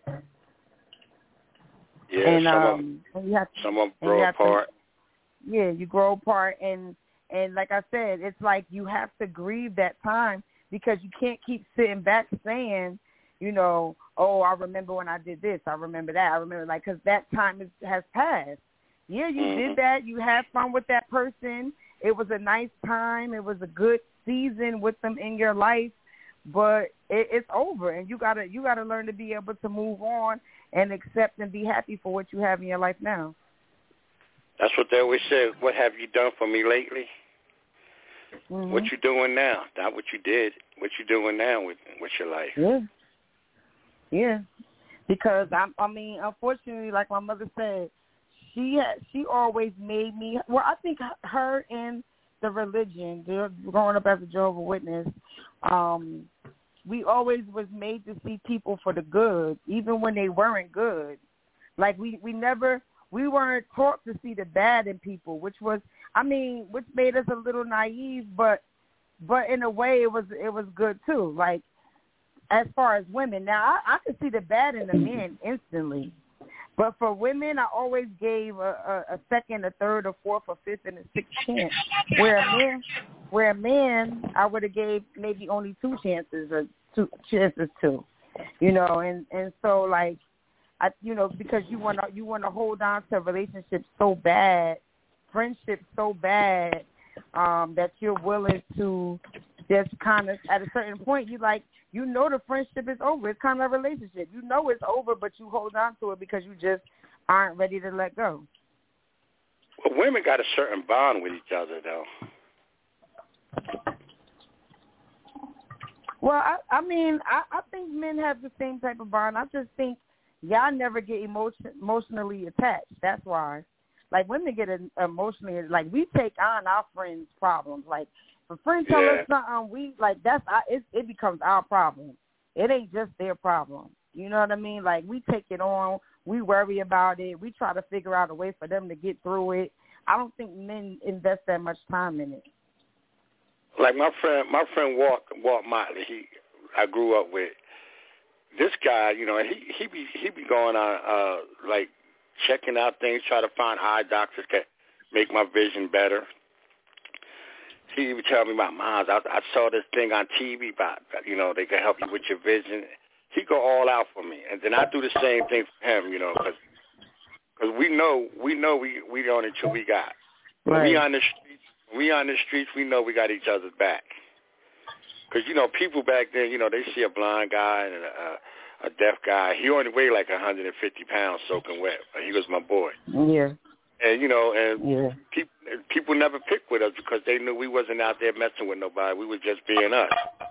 Yeah, and some um, of you have to, some of them grow apart. To, yeah, you grow apart, and and like I said, it's like you have to grieve that time because you can't keep sitting back saying, you know, oh, I remember when I did this. I remember that. I remember, like, because that time is, has passed. Yeah, you mm-hmm. did that. You had fun with that person. It was a nice time. It was a good season with them in your life, but it, it's over, and you gotta you gotta learn to be able to move on and accept and be happy for what you have in your life now. That's what they always say. What have you done for me lately? Mm-hmm. What you doing now? Not what you did. What you doing now with with your life? Yeah. Yeah, because I, I mean, unfortunately, like my mother said, she had, she always made me. Well, I think her and the religion, growing up as a Jehovah's Witness, um, we always was made to see people for the good, even when they weren't good. Like we, we never, we weren't taught to see the bad in people, which was, I mean, which made us a little naive, but, but in a way, it was, it was good too. Like. As far as women, now I, I could see the bad in a man instantly, but for women, I always gave a, a, a second, a third, a fourth, a fifth, and a sixth chance. Where a man, where a man, I would have gave maybe only two chances or two chances to, you know, and and so like, I you know because you want to you want to hold on to relationships so bad, friendships so bad, um, that you're willing to just kind of at a certain point you like. You know the friendship is over. It's kind of a relationship. You know it's over, but you hold on to it because you just aren't ready to let go. Well, women got a certain bond with each other, though. Well, I, I mean, I, I think men have the same type of bond. I just think y'all never get emotion, emotionally attached. That's why. Like, women get emotionally, like, we take on our friends' problems. Like, if a friend tell yeah. us something, we like that's our, it. It becomes our problem. It ain't just their problem. You know what I mean? Like we take it on, we worry about it, we try to figure out a way for them to get through it. I don't think men invest that much time in it. Like my friend, my friend Walt Walt Motley. He, I grew up with. this guy, you know, he he be he be going on uh, like checking out things, try to find eye doctors that make my vision better. He would tell me about Miles. I, I saw this thing on T V about, you know, they can help you with your vision. He go all out for me, and then I do the same thing for him, you know, because cause we know we know we we the only two we got. When Right. we on the streets, when we on the streets, we know we got each other's back. Because, you know, people back then, you know, they see a blind guy and a, a deaf guy. He only weighed like one hundred fifty pounds soaking wet, but he was my boy. Yeah. And, you know, and Yeah. people, people never picked with us because they knew we wasn't out there messing with nobody. We were just being us.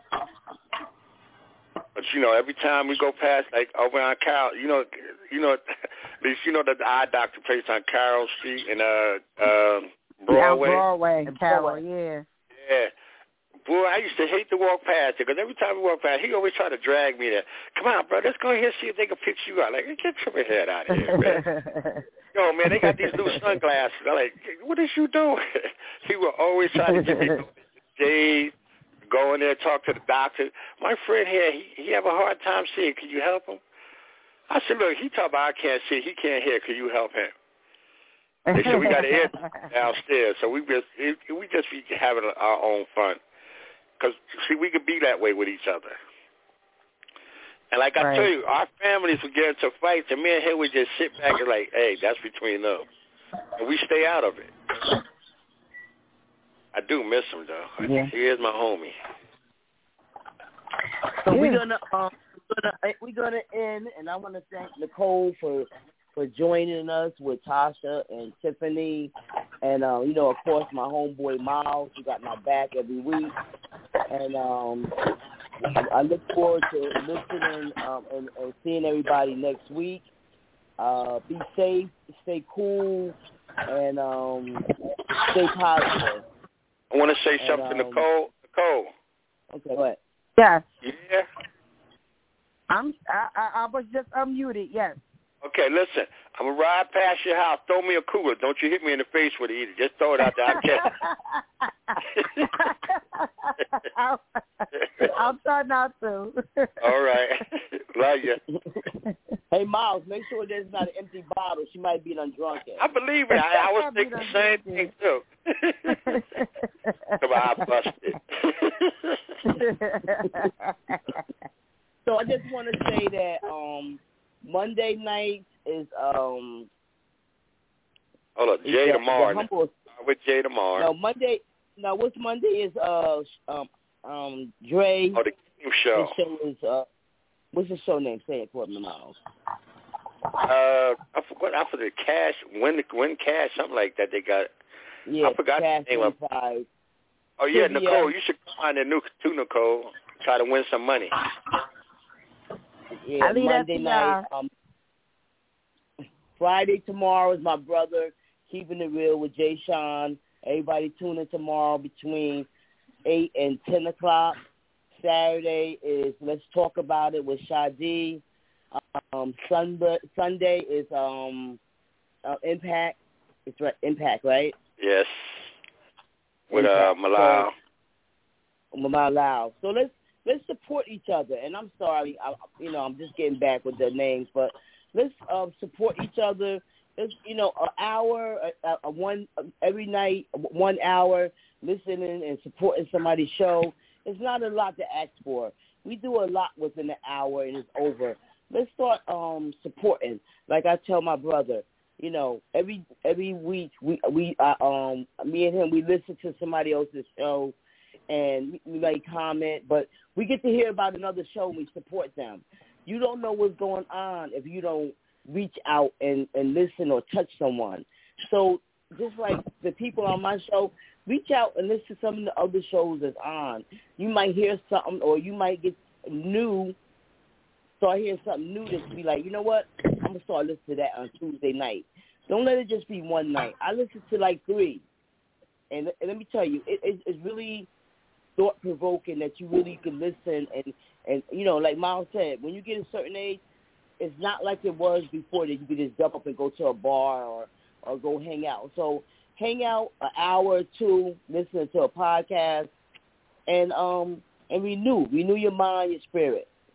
But, you know, every time we go past, like, over on Carroll, you know, you know, at least you know that the eye doctor place on Carroll Street and uh, uh, Broadway. Yeah, Broadway, Carroll, yeah. Yeah. Boy, I used to hate to walk past it because every time we walk past, he always try to drag me there. Come on, bro, let's go in here and see if they can fix you out. Like, get your head out of here, man. Yo, man, they got these new sunglasses. I'm like, what is you doing? He would always try to get me to Jade, go in there, talk to the doctor. My friend here, he, he have a hard time seeing. Can you help him? I said, look, he talk about I can't see. He can't hear. Can you help him? They said we got an air downstairs, so we just we just be having our own fun. Because, see, we could be that way with each other. And like right. I tell you, our families would get into fights, and me and him would just sit back and like, hey, that's between them. And we stay out of it. I do miss him, though. Yeah. He is my homie. So Yeah. we're gonna um we're gonna we're gonna end, and I want to thank Nicole for for joining us with Tasha and Tiffany, and uh, you know, of course, my homeboy Miles, who got my back every week, and um, I look forward to listening um, and, and seeing everybody next week. Uh, be safe, stay cool, and um, stay positive. I want to say and, something to um, Nicole. Nicole. Okay, what? Yes. Yeah? I'm, I, I, I was just unmuted, yes. Okay, listen. I'm going to ride past your house. Throw me a cooler. Don't you hit me in the face with it either. Just throw it out there. I'll, I'll try not to. All right. Love you. Hey, Miles, make sure there's not an empty bottle. She might be done drunk yet. I believe it. I, I was thinking the same thing, too. Come on, I busted. So I just want to say that um, Monday night is um. Hold on, Jay the, tomorrow. the humble, with Jay tomorrow. No, Monday. No, what's Monday is uh um um Dre. Oh, the game show. The show is uh. What's the show name? Say it for me, Miles. Uh, I forgot. I forgot Cash. Win, win Cash. Something like that. They got. Yeah, I forgot Cash the name of. Five. Oh yeah, Trivia. Nicole. You should come on there, too, Nicole. Try to win some money. Yeah, Monday night. Um, Friday tomorrow is my brother Keeping It Real with Jay Sean. Everybody tune in tomorrow between eight and ten o'clock. Saturday is Let's Talk About It with Shadi. Um, Sunday, Sunday is um, uh, Impact. It's right, Impact, right? Yes. With Impact. uh, Malal. So, Malal. So let's let's support each other. And I'm sorry, I, you know, I'm just getting back with the names, but let's um, support each other. It's, you know, an hour, a, a one every night, one hour, listening and supporting somebody's show. It's not a lot to ask for. We do a lot within an hour and it's over. Let's start um, supporting. Like I tell my brother, you know, every every week we we uh, um me and him we listen to somebody else's show and we make comment, but we get to hear about another show and we support them. You don't know what's going on if you don't reach out and, and listen or touch someone. So just like the people on my show, reach out and listen to some of the other shows that's on. You might hear something or you might get new, start hearing something new that be like, you know what, I'm going to start listening to that on Tuesday night. Don't let it just be one night. I listen to like three. And, and let me tell you, it, it, it's really thought-provoking that you really can listen. And, and, you know, like Miles said, when you get a certain age, it's not like it was before that you could just jump up and go to a bar or, or go hang out. So hang out an hour or two, listen to a podcast, and um and renew. Renew your mind, your spirit.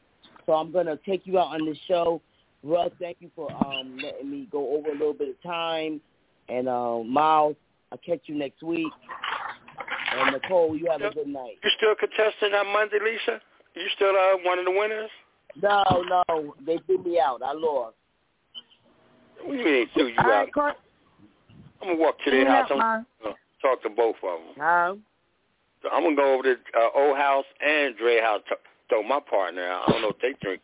So I'm going to take you out on the show. Russ, thank you for um, letting me go over a little bit of time. And uh, Miles, I'll catch you next week. And Nicole, you have a good night. You still contesting on Monday, Lisa? You still uh, one of the winners? No, no. They threw me out. I lost. What do you mean they threw you All out? right, Court. I'm going to walk to their Yeah, house. I'm man. going to talk to both of them. Huh? So I'm going to go over to uh, Old House and Dre House, t- throw my partner out. I don't know if they drink.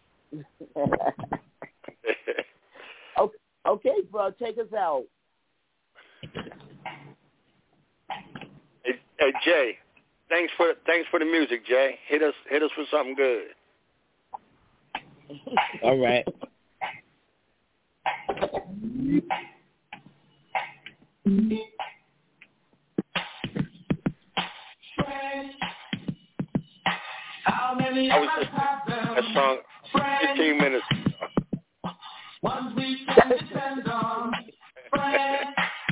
okay, okay, bro. Take us out. Hey, hey, Jay, thanks for thanks for the music, Jay. Hit us hit us with something good. All right. How many I was listening to that song fifteen minutes ago. Ones we can depend on, friends.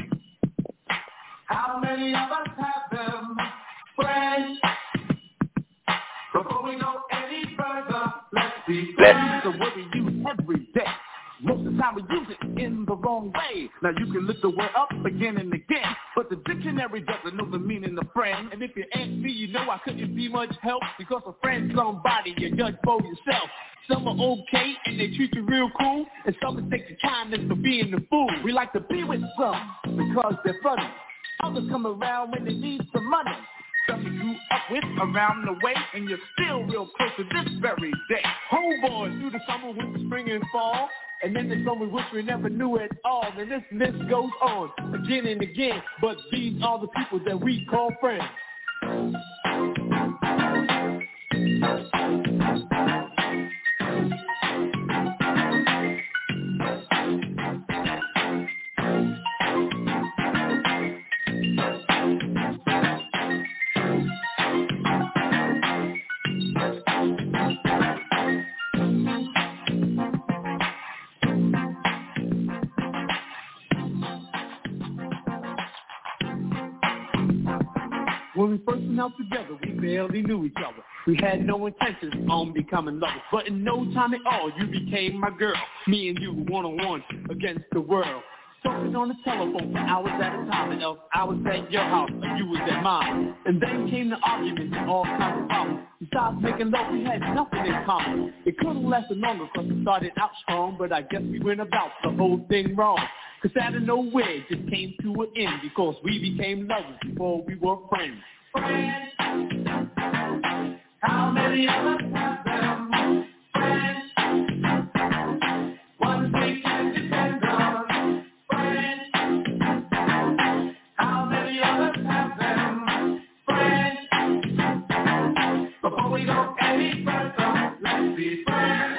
How many of us have them, friends? Before we go any further, let's be friends. The word we use every day. Most of the time we use it in the wrong way. Now you can lift the word up again and again, but the dictionary doesn't know the meaning of friend. And if you ask me, you know I couldn't be much help, because a friend's somebody you judge for yourself. Some are okay and they treat you real cool, and some mistake your kindness for being the fool. We like to be with some because they're funny. Others come around when they need some money. Some you grew up with around the way, and you're still real close to this very day. Homeboys through the summer, winter, spring, and fall. And then there's some we wish we never knew at all. And this list goes on again and again. But these are the people that we call friends. When we first went out together, we barely knew each other. We had no intentions on becoming lovers, but in no time at all, you became my girl. Me and you one-on-one against the world. Talking on the telephone for hours at a time, and else I was at your house and you was at mine. And then came the arguments and all kinds of problems. Besides making love, we had nothing in common. It could have lasted longer because we started out strong, but I guess we went about the whole thing wrong. Cause out of nowhere it just came to an end, because we became lovers before we were friends. Friends. How many of us have them? Friends. Ones we can depend on. Friends. How many of us have them? Friends. Before we go any further, let's be friends.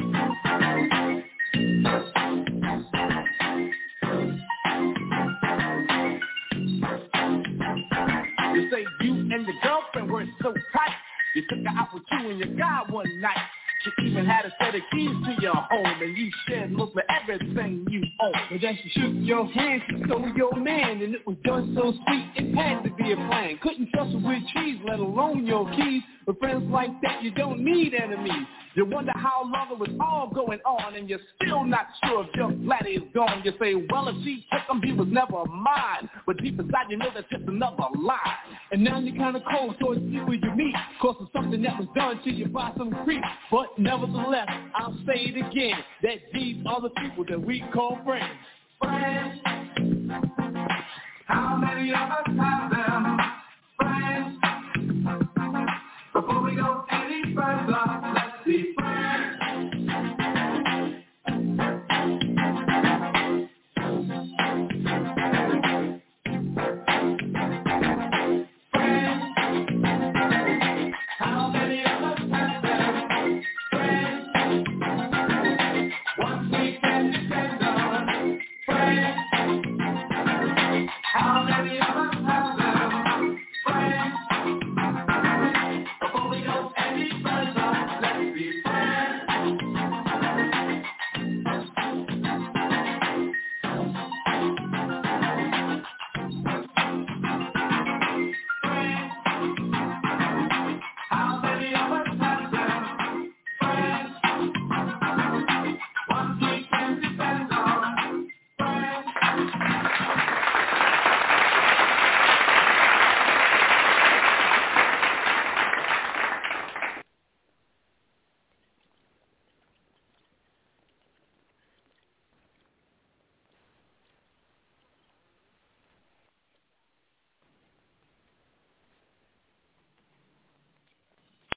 You say you and your girlfriend were so tight. You took her out with you and your guy one night. She even had a set of keys to your home, and you shared most of everything you own. But then she shook your hand, she stole your man, and it was done so sweet, it had to be a plan. Couldn't trust her with cheese, let alone your keys. With friends like that, you don't need enemies. You wonder how long it was all going on, and you're still not sure if your flatty is gone. You say, well, if she took him, he was never mine. But deep inside, you know that's just another lie. And now you're kind of cold towards people you meet, cause of something that was done to you by some creep. But nevertheless, I'll say it again, that these are the people that we call friends. Friends. How many of us have them?